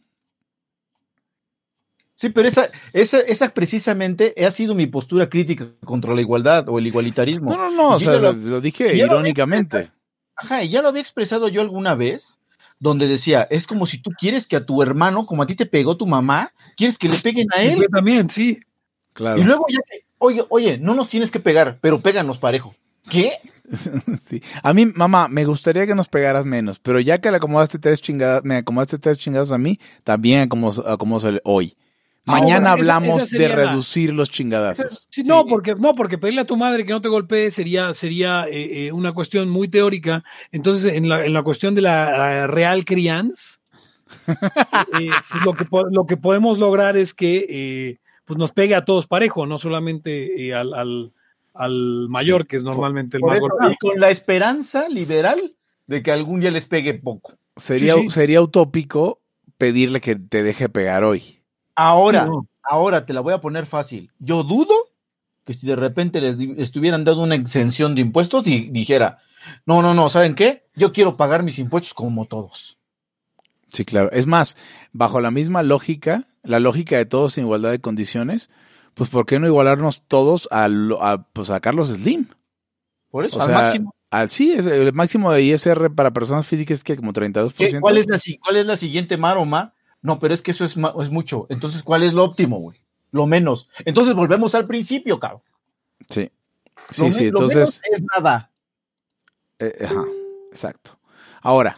F: Sí, pero esa precisamente ha sido mi postura crítica contra la igualdad o el igualitarismo.
E: No, o sea, lo dije irónicamente.
F: Ajá, y ya lo había expresado yo alguna vez, donde decía, es como si tú quieres que a tu hermano, como a ti te pegó tu mamá, quieres que le peguen a él.
D: Yo también, sí.
F: Claro. Y luego ya que, oye, no nos tienes que pegar, pero péganos parejo. ¿Qué?
E: Sí. A mí, mamá, me gustaría que nos pegaras menos, pero ya que me acomodaste tres chingados a mí, también acomodo hoy. Mañana hablamos de reducir los chingadazos.
D: Sí, no, porque pedirle a tu madre que no te golpee sería una cuestión muy teórica. Entonces, en la cuestión de la real crianza, pues lo que podemos lograr es que pues nos pegue a todos parejo, no solamente al mayor, que es normalmente el más golpeado.
F: Y con la esperanza liberal de que algún día les pegue poco.
E: Sería utópico pedirle que te deje pegar hoy.
F: Ahora te la voy a poner fácil. Yo dudo que si de repente les estuvieran dando una exención de impuestos y dijera, no, ¿saben qué? Yo quiero pagar mis impuestos como todos.
E: Sí, claro. Es más, bajo la misma lógica, la lógica de todos en igualdad de condiciones, pues ¿por qué no igualarnos todos a Carlos Slim?
F: Por eso,
E: máximo. Sí, el máximo de ISR para personas físicas es que como 32%.
F: ¿Cuál es la siguiente maroma? No, pero es que eso es mucho. Entonces, ¿cuál es lo óptimo, güey? Lo menos. Entonces, volvemos al principio, cabrón.
E: Sí.
F: Entonces... Lo menos es nada.
E: Ajá, exacto. Ahora,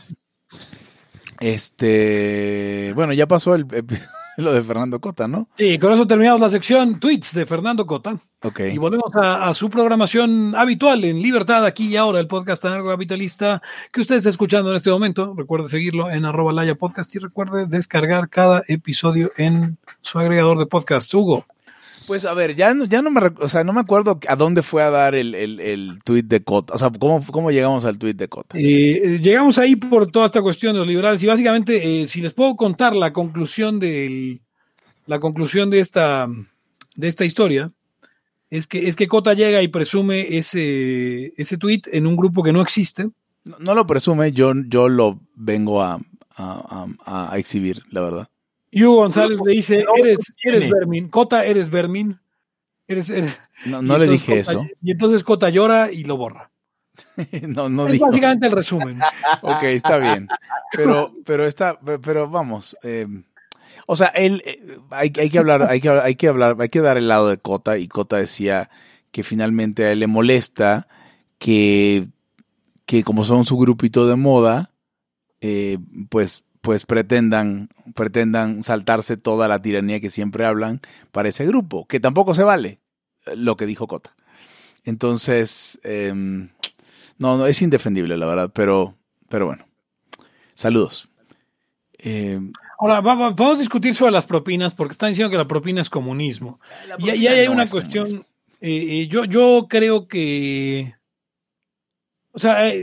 E: bueno, ya pasó lo de Fernando Cota, ¿no?
D: Sí, con eso terminamos la sección tweets de Fernando Cota.
E: Okay.
D: Y volvemos a su programación habitual en Libertad, aquí y ahora, el podcast anarcocapitalista que usted está escuchando en este momento. Recuerde seguirlo en @LayaPodcast y recuerde descargar cada episodio en su agregador de podcast. Hugo.
E: Pues a ver, ya no me acuerdo a dónde fue a dar el tweet de Cota. O sea, ¿cómo llegamos al tweet de Cota?
D: Llegamos ahí por toda esta cuestión de los liberales y básicamente, si les puedo contar la conclusión de esta historia, es que Cota llega y presume ese tweet en un grupo que no existe.
E: No lo presume, yo lo vengo a exhibir, la verdad.
D: Y Hugo González le dice, eres vermin, Cota, eres vermin.
E: No le dije eso.
D: Y entonces Cota llora y lo borra.
E: no
D: es
E: dijo.
D: Básicamente el resumen.
E: Ok, está bien. Pero vamos. O sea, hay que dar el lado de Cota, y Cota decía que finalmente a él le molesta que como son su grupito de moda, pues pretendan saltarse toda la tiranía que siempre hablan para ese grupo, que tampoco se vale lo que dijo Cota. Entonces, no, es indefendible, la verdad, pero bueno. Saludos.
D: Ahora, vamos a discutir sobre las propinas, porque están diciendo que la propina es comunismo. Y ahí hay una cuestión. Yo creo que... O sea...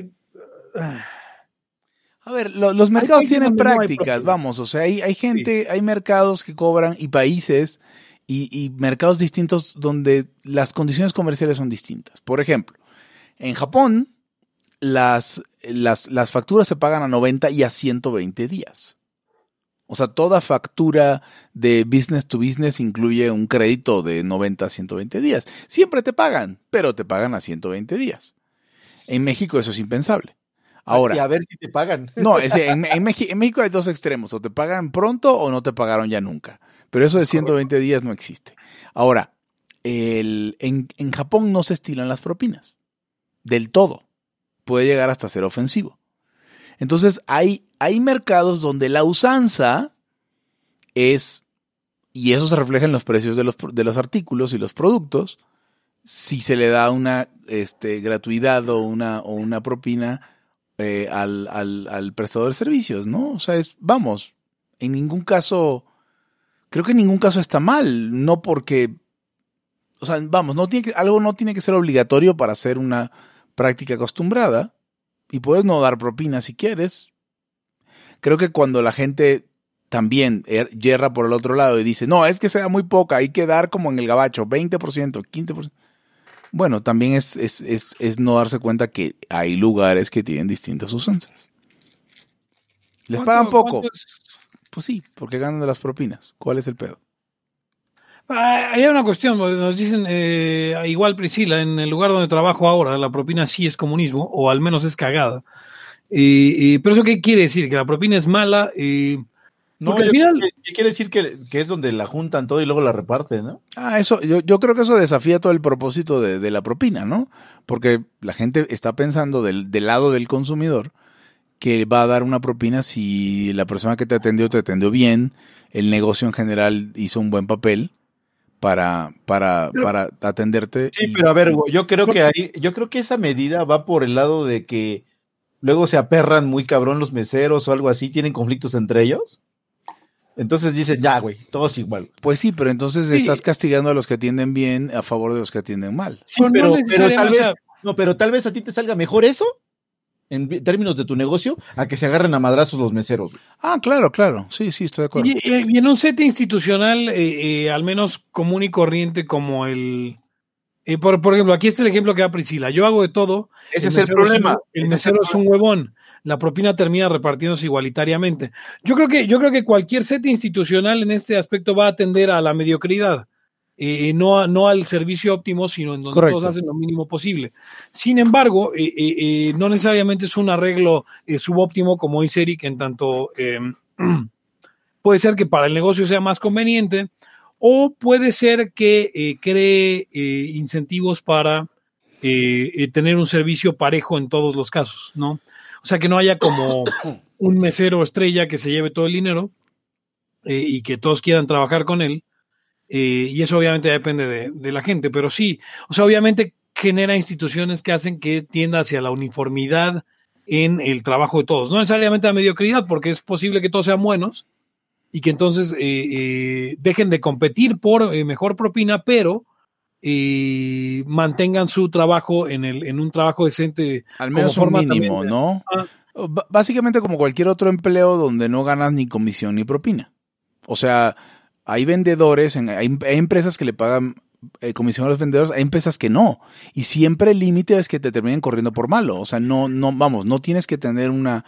E: A ver, los mercados tienen prácticas, vamos, o sea, hay gente, hay mercados que cobran y países y mercados distintos donde las condiciones comerciales son distintas. Por ejemplo, en Japón las facturas se pagan a 90 y a 120 días. O sea, toda factura de business to business incluye un crédito de 90 a 120 días. Siempre te pagan, pero te pagan a 120 días. En México eso es impensable. Ahora,
F: y a ver si te pagan.
E: No, en México hay dos extremos, o te pagan pronto o no te pagaron ya nunca. Pero eso de 120 días no existe. Ahora, en Japón no se estilan las propinas. Del todo. Puede llegar hasta ser ofensivo. Entonces hay mercados donde la usanza es y eso se refleja en los precios de los artículos y los productos, si se le da una gratuidad o una propina al prestador de servicios, ¿no? O sea, en ningún caso, creo que en ningún caso está mal, no porque, o sea, vamos, algo no tiene que ser obligatorio para hacer una práctica acostumbrada, y puedes no dar propina si quieres. Creo que cuando la gente también yerra por el otro lado y dice, no, es que se da muy poca, hay que dar como en el gabacho, 20%, 15%. Bueno, también es no darse cuenta que hay lugares que tienen distintas usanzas. ¿Les pagan poco? Pues sí, porque ganan de las propinas. ¿Cuál es el pedo?
D: Hay una cuestión, nos dicen, igual Priscila, en el lugar donde trabajo ahora, la propina sí es comunismo, o al menos es cagada. Pero ¿eso qué quiere decir? ¿Que la propina es mala?
F: No,
D: Porque al final...
F: ¿qué quiere decir que es donde la juntan todo y luego la reparten, ¿no?
E: Eso, yo creo que eso desafía todo el propósito de la propina, ¿no? Porque la gente está pensando del lado del consumidor que va a dar una propina si la persona que te atendió bien, el negocio en general hizo un buen papel para atenderte.
F: Sí, pero a ver, güey, yo creo que esa medida va por el lado de que luego se aperran muy cabrón los meseros o algo así, tienen conflictos entre ellos. Entonces dicen, ya, güey, todos igual.
E: Pues sí, pero entonces estás castigando a los que atienden bien a favor de los que atienden mal.
F: Sí, pero tal vez a ti te salga mejor eso, en términos de tu negocio, a que se agarren a madrazos los meseros.
E: Ah, claro, sí, estoy de acuerdo.
D: Y en un set institucional, al menos común y corriente, como el... por ejemplo, aquí está el ejemplo que da Priscila. Yo hago de todo.
F: Ese es el problema.
D: El mesero es un huevón. La propina termina repartiéndose igualitariamente. Yo creo que cualquier set institucional en este aspecto va a atender a la mediocridad, no al servicio óptimo, sino en donde
E: Correcto.
D: todos hacen lo mínimo posible. Sin embargo, no necesariamente es un arreglo subóptimo, como dice Eric, en tanto puede ser que para el negocio sea más conveniente, o puede ser que cree incentivos para tener un servicio parejo en todos los casos, ¿no? O sea, que no haya como un mesero estrella que se lleve todo el dinero y que todos quieran trabajar con él. Y eso obviamente depende de la gente, pero sí, o sea, obviamente genera instituciones que hacen que tienda hacia la uniformidad en el trabajo de todos. No necesariamente la mediocridad, porque es posible que todos sean buenos y que entonces dejen de competir por mejor propina, pero mantengan su trabajo en un trabajo decente.
E: Al menos un mínimo, ¿no? Básicamente como cualquier otro empleo donde no ganas ni comisión ni propina. O sea, hay vendedores, hay empresas que le pagan comisión a los vendedores, hay empresas que no. Y siempre el límite es que te terminen corriendo por malo. O sea, no tienes que tener una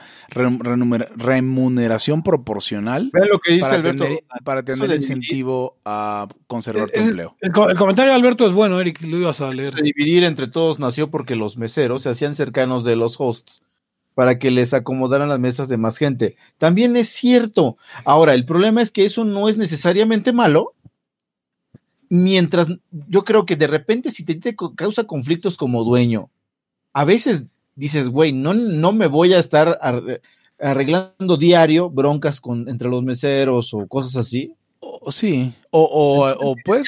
E: remuneración proporcional
F: Vean lo que dice Alberto,
E: para tener incentivo a conservar tu empleo.
D: El comentario de Alberto es bueno, Eric, lo ibas a leer.
F: Dividir entre todos nació porque los meseros se hacían cercanos de los hosts para que les acomodaran las mesas de más gente. También es cierto. Ahora, el problema es que eso no es necesariamente malo, mientras yo creo que de repente si te causa conflictos como dueño, a veces dices, güey, no me voy a estar arreglando diario broncas entre los meseros o cosas así.
E: Sí, o puedes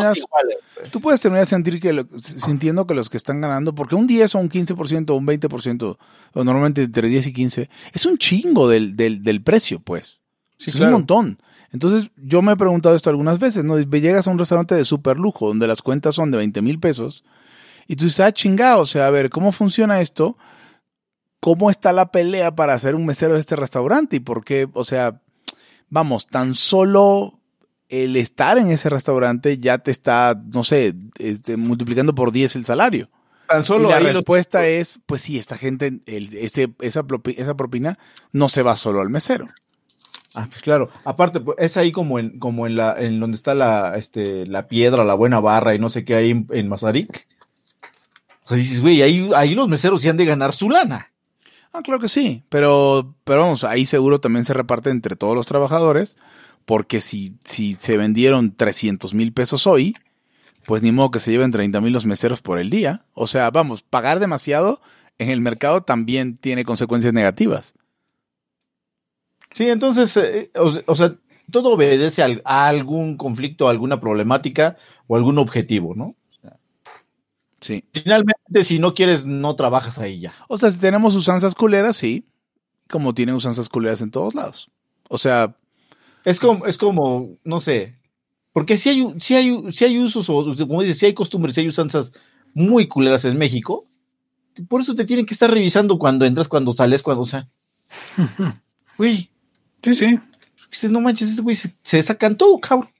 E: tú puedes terminar sintiendo que los que están ganando, porque un 10 o un 15% o un 20%, o normalmente entre 10 y 15, es un chingo del precio, pues. Sí, es claro. Un montón. Entonces, yo me he preguntado esto algunas veces, ¿no? Llegas a un restaurante de super lujo, donde las cuentas son de 20,000 pesos, y tú dices, chingado, o sea, a ver, ¿cómo funciona esto? ¿Cómo está la pelea para ser un mesero de este restaurante? Y por qué, o sea, vamos, tan solo el estar en ese restaurante ya te está, no sé, multiplicando por 10 el salario.
F: Tan solo
E: y la respuesta es, pues sí, esta gente, esa propina no se va solo al mesero.
F: Pues claro, aparte pues, es ahí como en donde está la piedra, la buena barra y no sé qué ahí en Mazarik. O sea, dices, güey, ahí los meseros sí han de ganar su lana.
E: Claro que sí, pero vamos, ahí seguro también se reparte entre todos los trabajadores, porque si se vendieron 300,000 pesos hoy, pues ni modo que se lleven 30,000 los meseros por el día. O sea, vamos, pagar demasiado en el mercado también tiene consecuencias negativas.
F: Sí, entonces, o sea, todo obedece a algún conflicto, a alguna problemática o algún objetivo, ¿no?
E: Sí.
F: Finalmente, si no quieres, no trabajas ahí ya.
E: O sea, si tenemos usanzas culeras, sí. Como tienen usanzas culeras en todos lados. O sea,
F: Es como, no sé, porque si hay usos, o como dices, si hay costumbres, si hay usanzas muy culeras en México, por eso te tienen que estar revisando cuando entras, cuando sales, cuando, o sea, güey,
D: Sí, sí.
F: dices, no manches, ese güey se sacan todo, cabrón.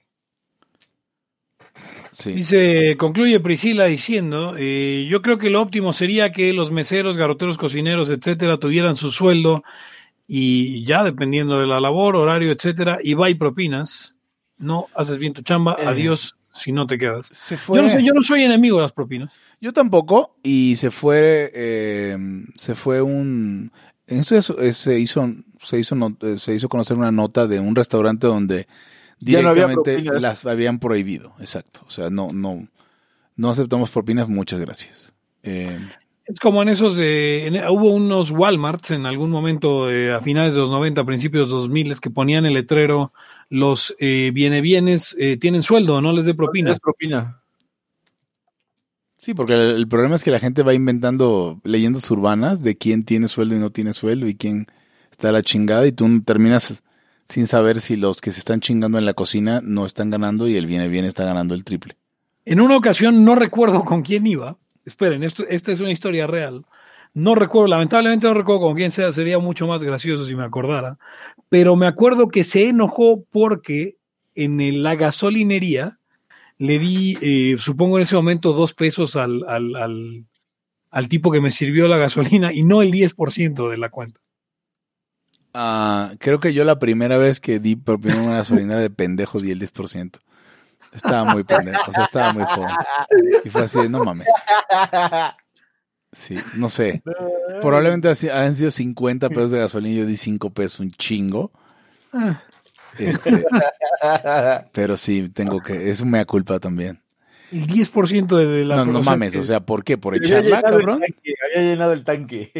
E: sí.
D: Dice, concluye Priscila diciendo, yo creo que lo óptimo sería que los meseros, garroteros, cocineros, etcétera, tuvieran su sueldo y ya dependiendo de la labor, horario, etcétera, y va y propinas. No haces bien tu chamba, adiós si no te quedas.
E: Se fue.
D: Yo no sé, yo no soy enemigo de las propinas.
E: Yo tampoco, y se fue un... Se hizo conocer una nota de un restaurante donde
F: Ya no había
E: directamente
F: propinas.
E: las habían prohibido, exacto. O sea, no aceptamos propinas, muchas gracias.
D: Es como en esos, hubo unos Walmarts en algún momento a finales de los 90, principios de los 2000 que ponían el letrero, los bienes tienen sueldo, no les dé propina.
F: Es propina.
E: Sí, porque el problema es que la gente va inventando leyendas urbanas de quién tiene sueldo y no tiene sueldo y quién está a la chingada y tú terminas sin saber si los que se están chingando en la cocina no están ganando y el viene está ganando el triple.
D: En una ocasión, no recuerdo con quién iba. Esperen, esta es una historia real. No recuerdo, lamentablemente no recuerdo con quién sea, sería mucho más gracioso si me acordara. Pero me acuerdo que se enojó porque en la gasolinería le di, supongo en ese momento, 2 pesos al tipo que me sirvió la gasolina y no el 10% de la cuenta.
E: Creo que yo la primera vez que di propina en una gasolinera de pendejo di el 10%. Estaba muy pendejo, o sea, estaba muy joven. Y fue así, no mames. Sí, no sé. Probablemente han sido 50 pesos de gasolina y yo di 5 pesos, un chingo. Pero sí, es un mea culpa también.
D: El 10% de la...
E: No mames, o sea, ¿por qué? ¿Por echarla, cabrón?
F: Había llenado el tanque.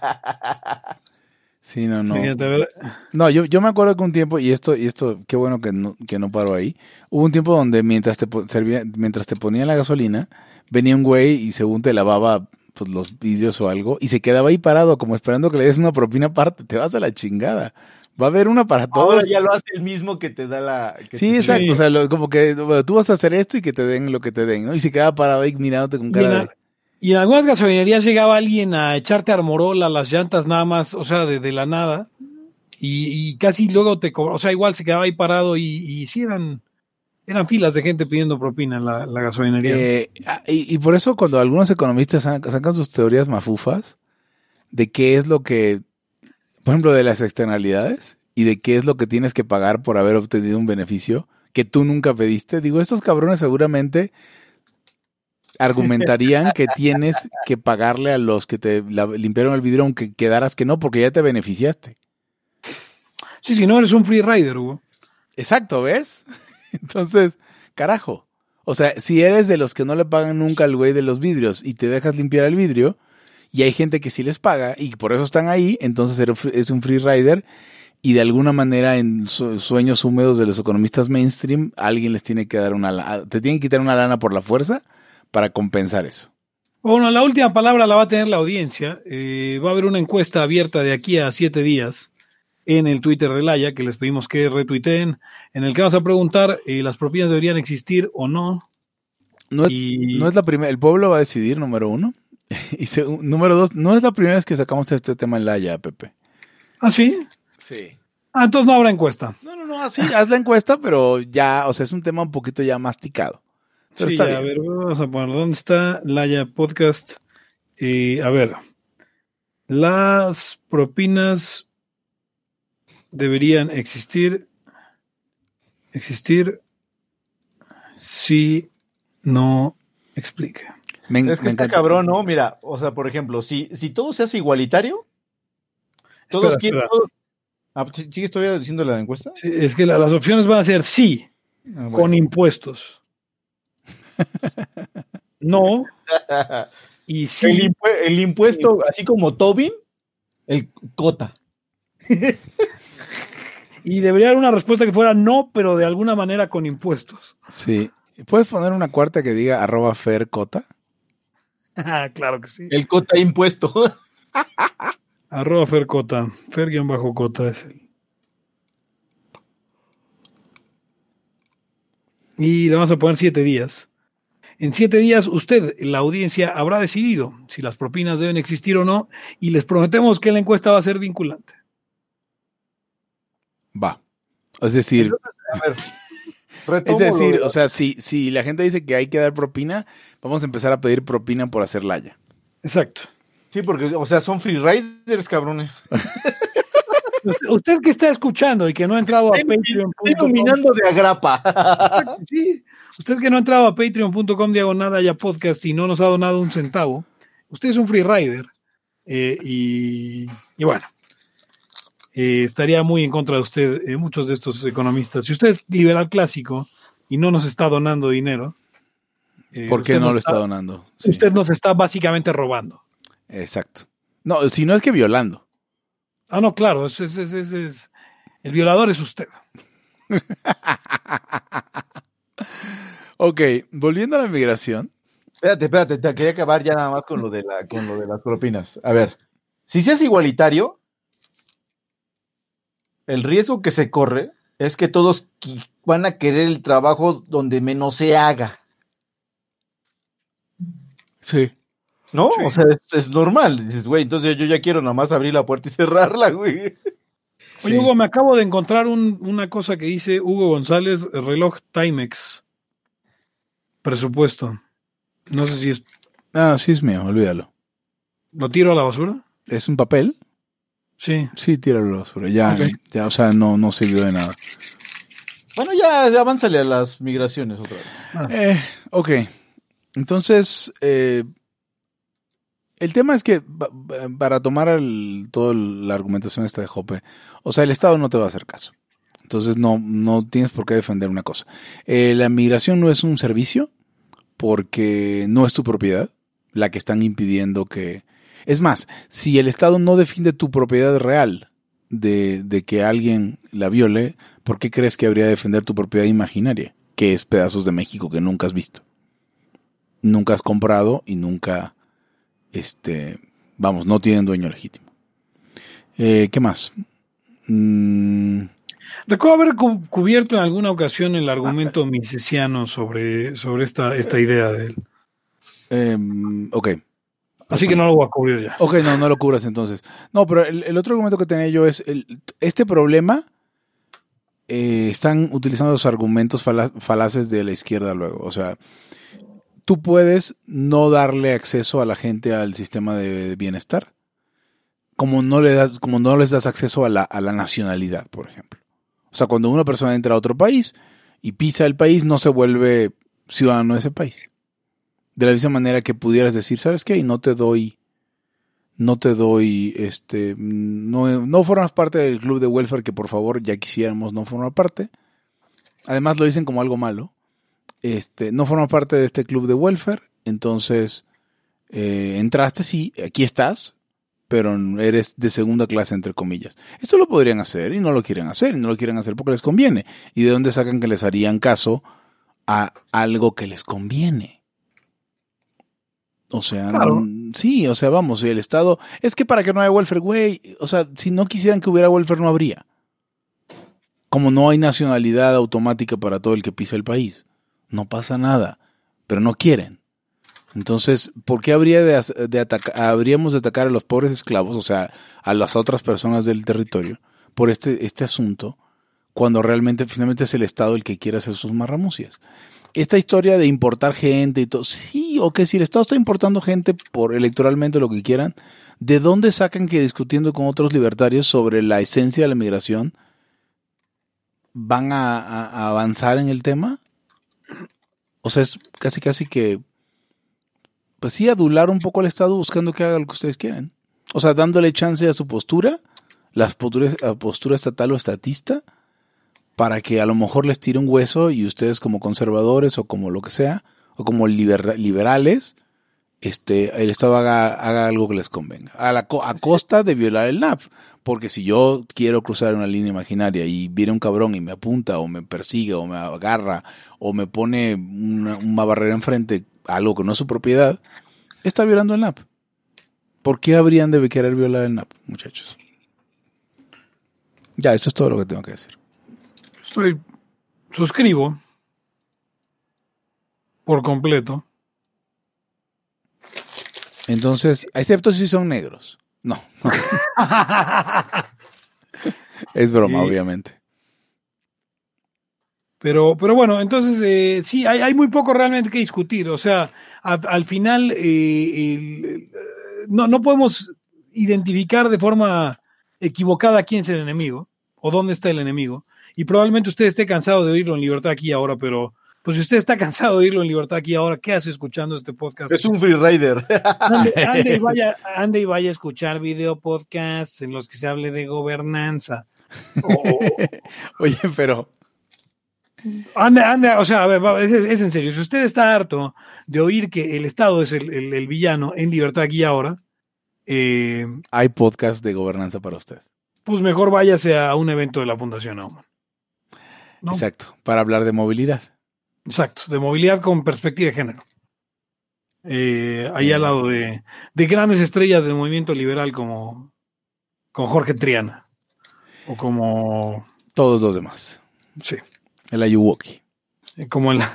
E: Sí, no.
D: Fíjate, a ver.
E: No, yo me acuerdo que un tiempo, y esto, qué bueno que no paró ahí, hubo un tiempo donde mientras te ponían la gasolina, venía un güey y según te lavaba pues los vidrios o algo, y se quedaba ahí parado como esperando que le des una propina aparte, te vas a la chingada. Va a haber una para todos.
F: Ahora ya lo hace el mismo que te da la...
E: Sí, exacto, o sea, como que bueno, tú vas a hacer esto y que te den lo que te den, ¿no? Y se quedaba parado ahí mirándote con cara de...
D: Y en algunas gasolinerías llegaba alguien a echarte armorol a las llantas nada más, o sea, de la nada, y casi luego te cobraba, o sea, igual se quedaba ahí parado y sí eran filas de gente pidiendo propina en la gasolinería.
E: Y por eso cuando algunos economistas sacan sus teorías mafufas de qué es lo que, por ejemplo, de las externalidades y de qué es lo que tienes que pagar por haber obtenido un beneficio que tú nunca pediste, digo, estos cabrones seguramente argumentarían que tienes que pagarle a los que te limpiaron el vidrio aunque quedaras que no, porque ya te beneficiaste.
D: Sí, si no eres un free rider, Hugo.
E: Exacto, ¿ves? Entonces, carajo. O sea, si eres de los que no le pagan nunca al güey de los vidrios y te dejas limpiar el vidrio, y hay gente que sí les paga y por eso están ahí, entonces es un free rider y de alguna manera en sueños húmedos de los economistas mainstream, alguien les tiene que dar te tienen que quitar una lana por la fuerza para compensar eso.
D: Bueno, la última palabra la va a tener la audiencia. Va a haber una encuesta abierta de aquí a 7 días en el Twitter de Laya, que les pedimos que retuiteen, en el que vamos a preguntar, ¿las propinas deberían existir o no?
E: No es la primera, el pueblo va a decidir, número 1. Y número 2, no es la primera vez que sacamos este tema en Laya, Pepe.
D: ¿Ah, sí?
E: Sí.
D: Entonces no habrá encuesta.
E: No, así, haz la encuesta, pero ya, o sea, es un tema un poquito ya masticado. Pero
D: sí,
E: está
D: ya,
E: bien.
D: a ver, vamos a poner, ¿dónde está Laya Podcast? A ver, las propinas deberían existir si no explica.
F: Es que está cabrón, ¿no? Mira, o sea, por ejemplo, si todo se hace igualitario, todos quieren...
E: Espera.
F: ¿Sigues todavía diciendo la encuesta?
D: Sí, es que las opciones van a ser sí,
F: bueno.
D: con impuestos. No. Y sí.
F: El impuesto, así como Tobin, el cota.
D: Y debería haber una respuesta que fuera no, pero de alguna manera con impuestos.
E: Sí. ¿Puedes poner una cuarta que diga @fercota?
D: Claro que sí.
F: El cota impuesto.
D: @fercota. Fer-cota es el. Y le vamos a poner 7 días. En 7 días usted, la audiencia, habrá decidido si las propinas deben existir o no, y les prometemos que la encuesta va a ser vinculante.
E: Va. Es decir,
F: Retomo
E: es decir,
F: lo de-
E: o sea, si la gente dice que hay que dar propina, vamos a empezar a pedir propina por hacer laya.
D: Exacto.
F: Sí, porque, o sea, son free riders, cabrones.
D: Usted que está escuchando y que no ha entrado a
F: Estoy
D: patreon.com.
F: nominando de agrapa.
D: Sí, usted que no ha entrado a patreon.com/haya podcast y no nos ha donado un centavo, usted es un free rider. Y bueno, estaría muy en contra de usted, muchos de estos economistas. Si usted es liberal clásico y no nos está donando dinero,
E: ¿Por qué
D: usted
E: no
D: nos
E: lo está donando? Sí.
D: Usted nos está básicamente robando.
E: Exacto. No, si no es que violando.
D: Ah, no, claro, el violador es usted.
E: Ok, volviendo a la migración.
F: Espérate, te quería acabar ya nada más con lo de las propinas. A ver, si seas igualitario, el riesgo que se corre es que todos van a querer el trabajo donde menos se haga,
E: Sí.
F: ¿no?
D: Sí.
F: O sea, es normal. Dices, güey, entonces yo ya quiero nada más abrir la puerta y cerrarla, güey.
D: Oye,
E: Sí.
D: Hugo, me acabo de encontrar una cosa que dice Hugo González, reloj Timex. Presupuesto. No sé si es.
E: Ah, sí es mío, olvídalo.
D: ¿Lo tiro a la basura?
E: ¿Es un papel?
D: Sí.
E: Sí, tíralo a la basura. Ya,
D: Ok.
E: ya, o sea, no sirvió de nada.
F: Bueno, ya avánzale a las migraciones otra vez.
E: Ok. Entonces, el tema es que para tomar toda la argumentación esta de Jope, o sea, el Estado no te va a hacer caso. Entonces no tienes por qué defender una cosa. La migración no es un servicio porque no es tu propiedad la que están impidiendo que... Es más, si el Estado no defiende tu propiedad real de que alguien la viole, ¿por qué crees que habría de defender tu propiedad imaginaria? Que es pedazos de México que nunca has visto. Nunca has comprado y nunca, no tienen dueño legítimo. ¿Qué más?
D: Recuerdo haber cubierto en alguna ocasión el argumento misesiano sobre esta idea de él.
E: Ok.
D: Así que no lo voy a cubrir ya.
E: Ok, no lo cubras entonces. No, pero el otro argumento que tenía yo es, este problema, están utilizando los argumentos falaces de la izquierda luego. O sea, tú puedes no darle acceso a la gente al sistema de bienestar, como no les das acceso a la nacionalidad, por ejemplo. O sea, cuando una persona entra a otro país y pisa el país, no se vuelve ciudadano de ese país. De la misma manera que pudieras decir, ¿sabes qué? No formas parte del club de welfare que por favor ya quisiéramos no formar parte. Además lo dicen como algo malo. No formas parte de este club de welfare, entonces entraste, sí, aquí estás, pero eres de segunda clase, entre comillas. Esto lo podrían hacer y no lo quieren hacer, y no lo quieren hacer porque les conviene. ¿Y de dónde sacan que les harían caso a algo que les conviene? O sea,
D: claro.
E: Sí, o sea, vamos, el Estado... Es que para que no haya welfare, güey, o sea, si no quisieran que hubiera welfare, no habría. Como no hay nacionalidad automática para todo el que pisa el país. No pasa nada, pero no quieren. Entonces, ¿por qué habríamos de atacar a los pobres esclavos, o sea, a las otras personas del territorio, por este asunto, cuando finalmente es el Estado el que quiere hacer sus marramucias? Esta historia de importar gente y todo, sí, o que si el Estado está importando gente por electoralmente lo que quieran, ¿de dónde sacan que discutiendo con otros libertarios sobre la esencia de la migración van a avanzar en el tema? O sea, es casi que, pues sí, adular un poco al Estado buscando que haga lo que ustedes quieren. O sea, dándole chance a su postura, la postura estatal o estatista, para que a lo mejor les tire un hueso y ustedes como conservadores o como lo que sea, o como liberales, el Estado haga algo que les convenga, a costa de violar el NAP. Porque si yo quiero cruzar una línea imaginaria y viene un cabrón y me apunta o me persigue o me agarra o me pone una barrera enfrente, algo que no es su propiedad, está violando el NAP. ¿Por qué habrían de querer violar el NAP, muchachos? Ya, eso es todo lo que tengo que decir.
D: Suscribo por completo.
E: Entonces, excepto si son negros. No. Es broma, obviamente.
D: Pero bueno, entonces sí, hay muy poco realmente que discutir. O sea, al final no podemos identificar de forma equivocada quién es el enemigo o dónde está el enemigo. Y probablemente usted esté cansado de oírlo en Libertad Aquí y Ahora, pero pues si usted está cansado de oírlo en Libertad Aquí y Ahora, ¿qué hace escuchando este podcast?
F: Es un freerider.
D: Ande y vaya a escuchar video podcasts en los que se hable de gobernanza.
E: Oye, pero...
D: Ande, o sea, a ver, es en serio. Si usted está harto de oír que el Estado es el villano en Libertad Aquí y Ahora,
E: hay podcast de gobernanza para usted.
D: Pues mejor váyase a un evento de la Fundación Aumann, ¿no?
E: Exacto, para hablar de movilidad.
D: Exacto, de movilidad con perspectiva de género. Ahí al lado de grandes estrellas del movimiento liberal como Jorge Triana o como...
E: Todos los demás.
D: Sí.
E: El Ayuwoki.
D: Como el...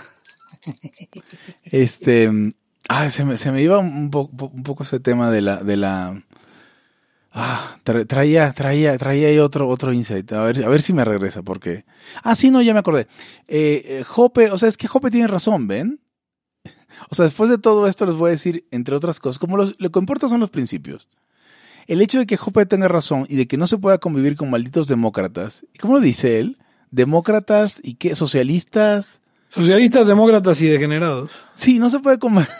E: se me iba un poco ese tema de la traía ahí otro insight. A ver si me regresa, porque... sí, no, ya me acordé. Jope, o sea, es que Jope tiene razón, ¿ven? O sea, después de todo esto les voy a decir, entre otras cosas, como lo que importa son los principios. El hecho de que Jope tenga razón y de que no se pueda convivir con malditos demócratas, ¿cómo lo dice él? ¿Demócratas y qué? ¿Socialistas?
D: Socialistas, demócratas y degenerados.
E: Sí, no se puede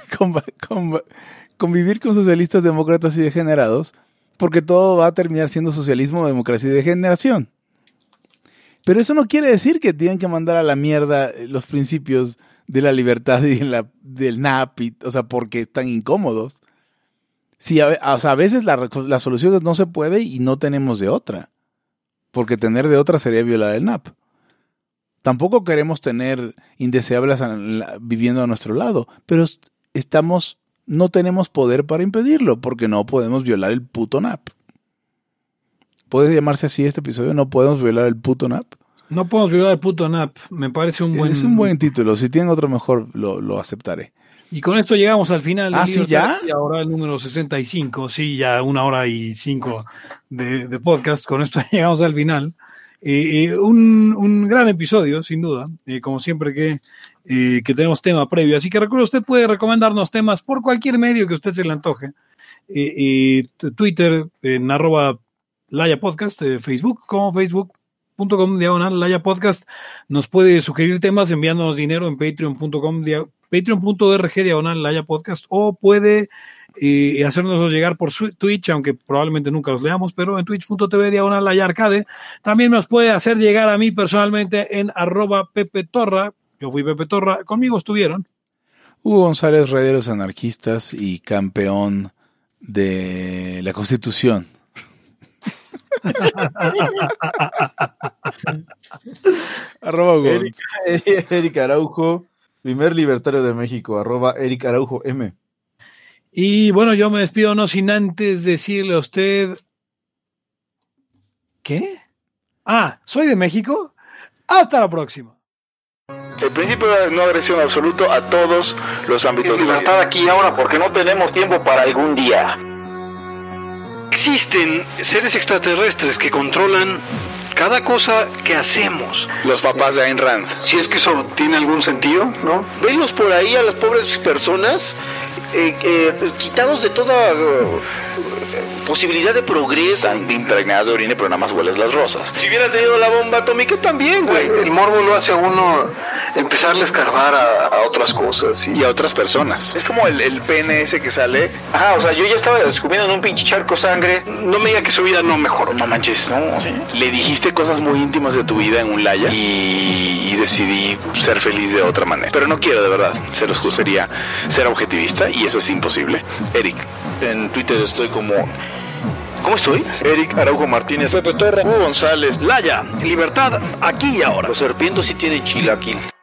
E: convivir con socialistas, demócratas y degenerados, porque todo va a terminar siendo socialismo, democracia y degeneración. Pero eso no quiere decir que tienen que mandar a la mierda los principios de la libertad y del NAP, o sea, porque están incómodos. Sí, a veces la solución es no se puede y no tenemos de otra. Porque tener de otra sería violar el NAP. Tampoco queremos tener indeseables viviendo a nuestro lado, pero no tenemos poder para impedirlo, porque no podemos violar el puto NAP. ¿Puede llamarse así este episodio? ¿No podemos violar el puto NAP?
D: No podemos violar el puto NAP. Me parece un buen...
E: Es un buen título. Si tienen otro mejor, lo aceptaré.
D: Y con esto llegamos al final.
E: ¿Sí ya?
D: Y ahora el número 65. Sí, ya 1 hora y 5 de podcast. Con esto llegamos al final. Un gran episodio, sin duda. Como siempre que tenemos tema previo. Así que recuerde, usted puede recomendarnos temas por cualquier medio que a usted se le antoje. Twitter en @LayaPodcast, Facebook como facebook.com/LayaPodcast. Nos puede sugerir temas enviándonos dinero en patreon.org/LayaPodcast, o puede hacernoslo llegar por Twitch, aunque probablemente nunca los leamos, pero en twitch.tv/LayaArcade. También nos puede hacer llegar a mí personalmente en @PepeTorra. Yo fui Pepe Torra. Conmigo estuvieron
E: Hugo González, Rederos Anarquistas y campeón de la Constitución.
F: Eric Araujo, primer libertario de México, @Eric Araujo M.
D: Y bueno, yo me despido no sin antes decirle a usted... ¿Qué? ¿Soy de México? Hasta la próxima.
A: El principio de no agresión absoluto a todos los ámbitos de
B: Libertad Aquí y Ahora, porque no tenemos tiempo para algún día.
C: Existen seres extraterrestres que controlan cada cosa que hacemos.
A: Los papás de Ayn Rand.
C: Si es que eso tiene algún sentido, ¿no?
B: Venlos por ahí a las pobres personas quitados de toda posibilidad de progreso.
A: Están impregnadas de orina, pero nada más hueles las rosas.
B: Si hubiera tenido la bomba atómica también, güey.
C: El morbo lo hace a uno empezarle a escarbar a otras cosas.
A: Y a otras personas. Es como el pene ese que sale.
B: Ajá, o sea, yo ya estaba descubriendo en un pinche charco sangre.
C: No me diga que su vida no mejoró.
A: No manches, no. Le dijiste cosas muy íntimas de tu vida en un laya y decidí ser feliz de otra manera. Pero no quiero, de verdad. Se los juro, sería ser objetivista y eso es imposible. Eric.
B: En Twitter estoy como... ¿Cómo estoy?
A: Eric Araujo Martínez, Pepe Torre, Hugo González,
C: Laya, libertad aquí y ahora.
B: Los serpientes sí tienen chilaquil.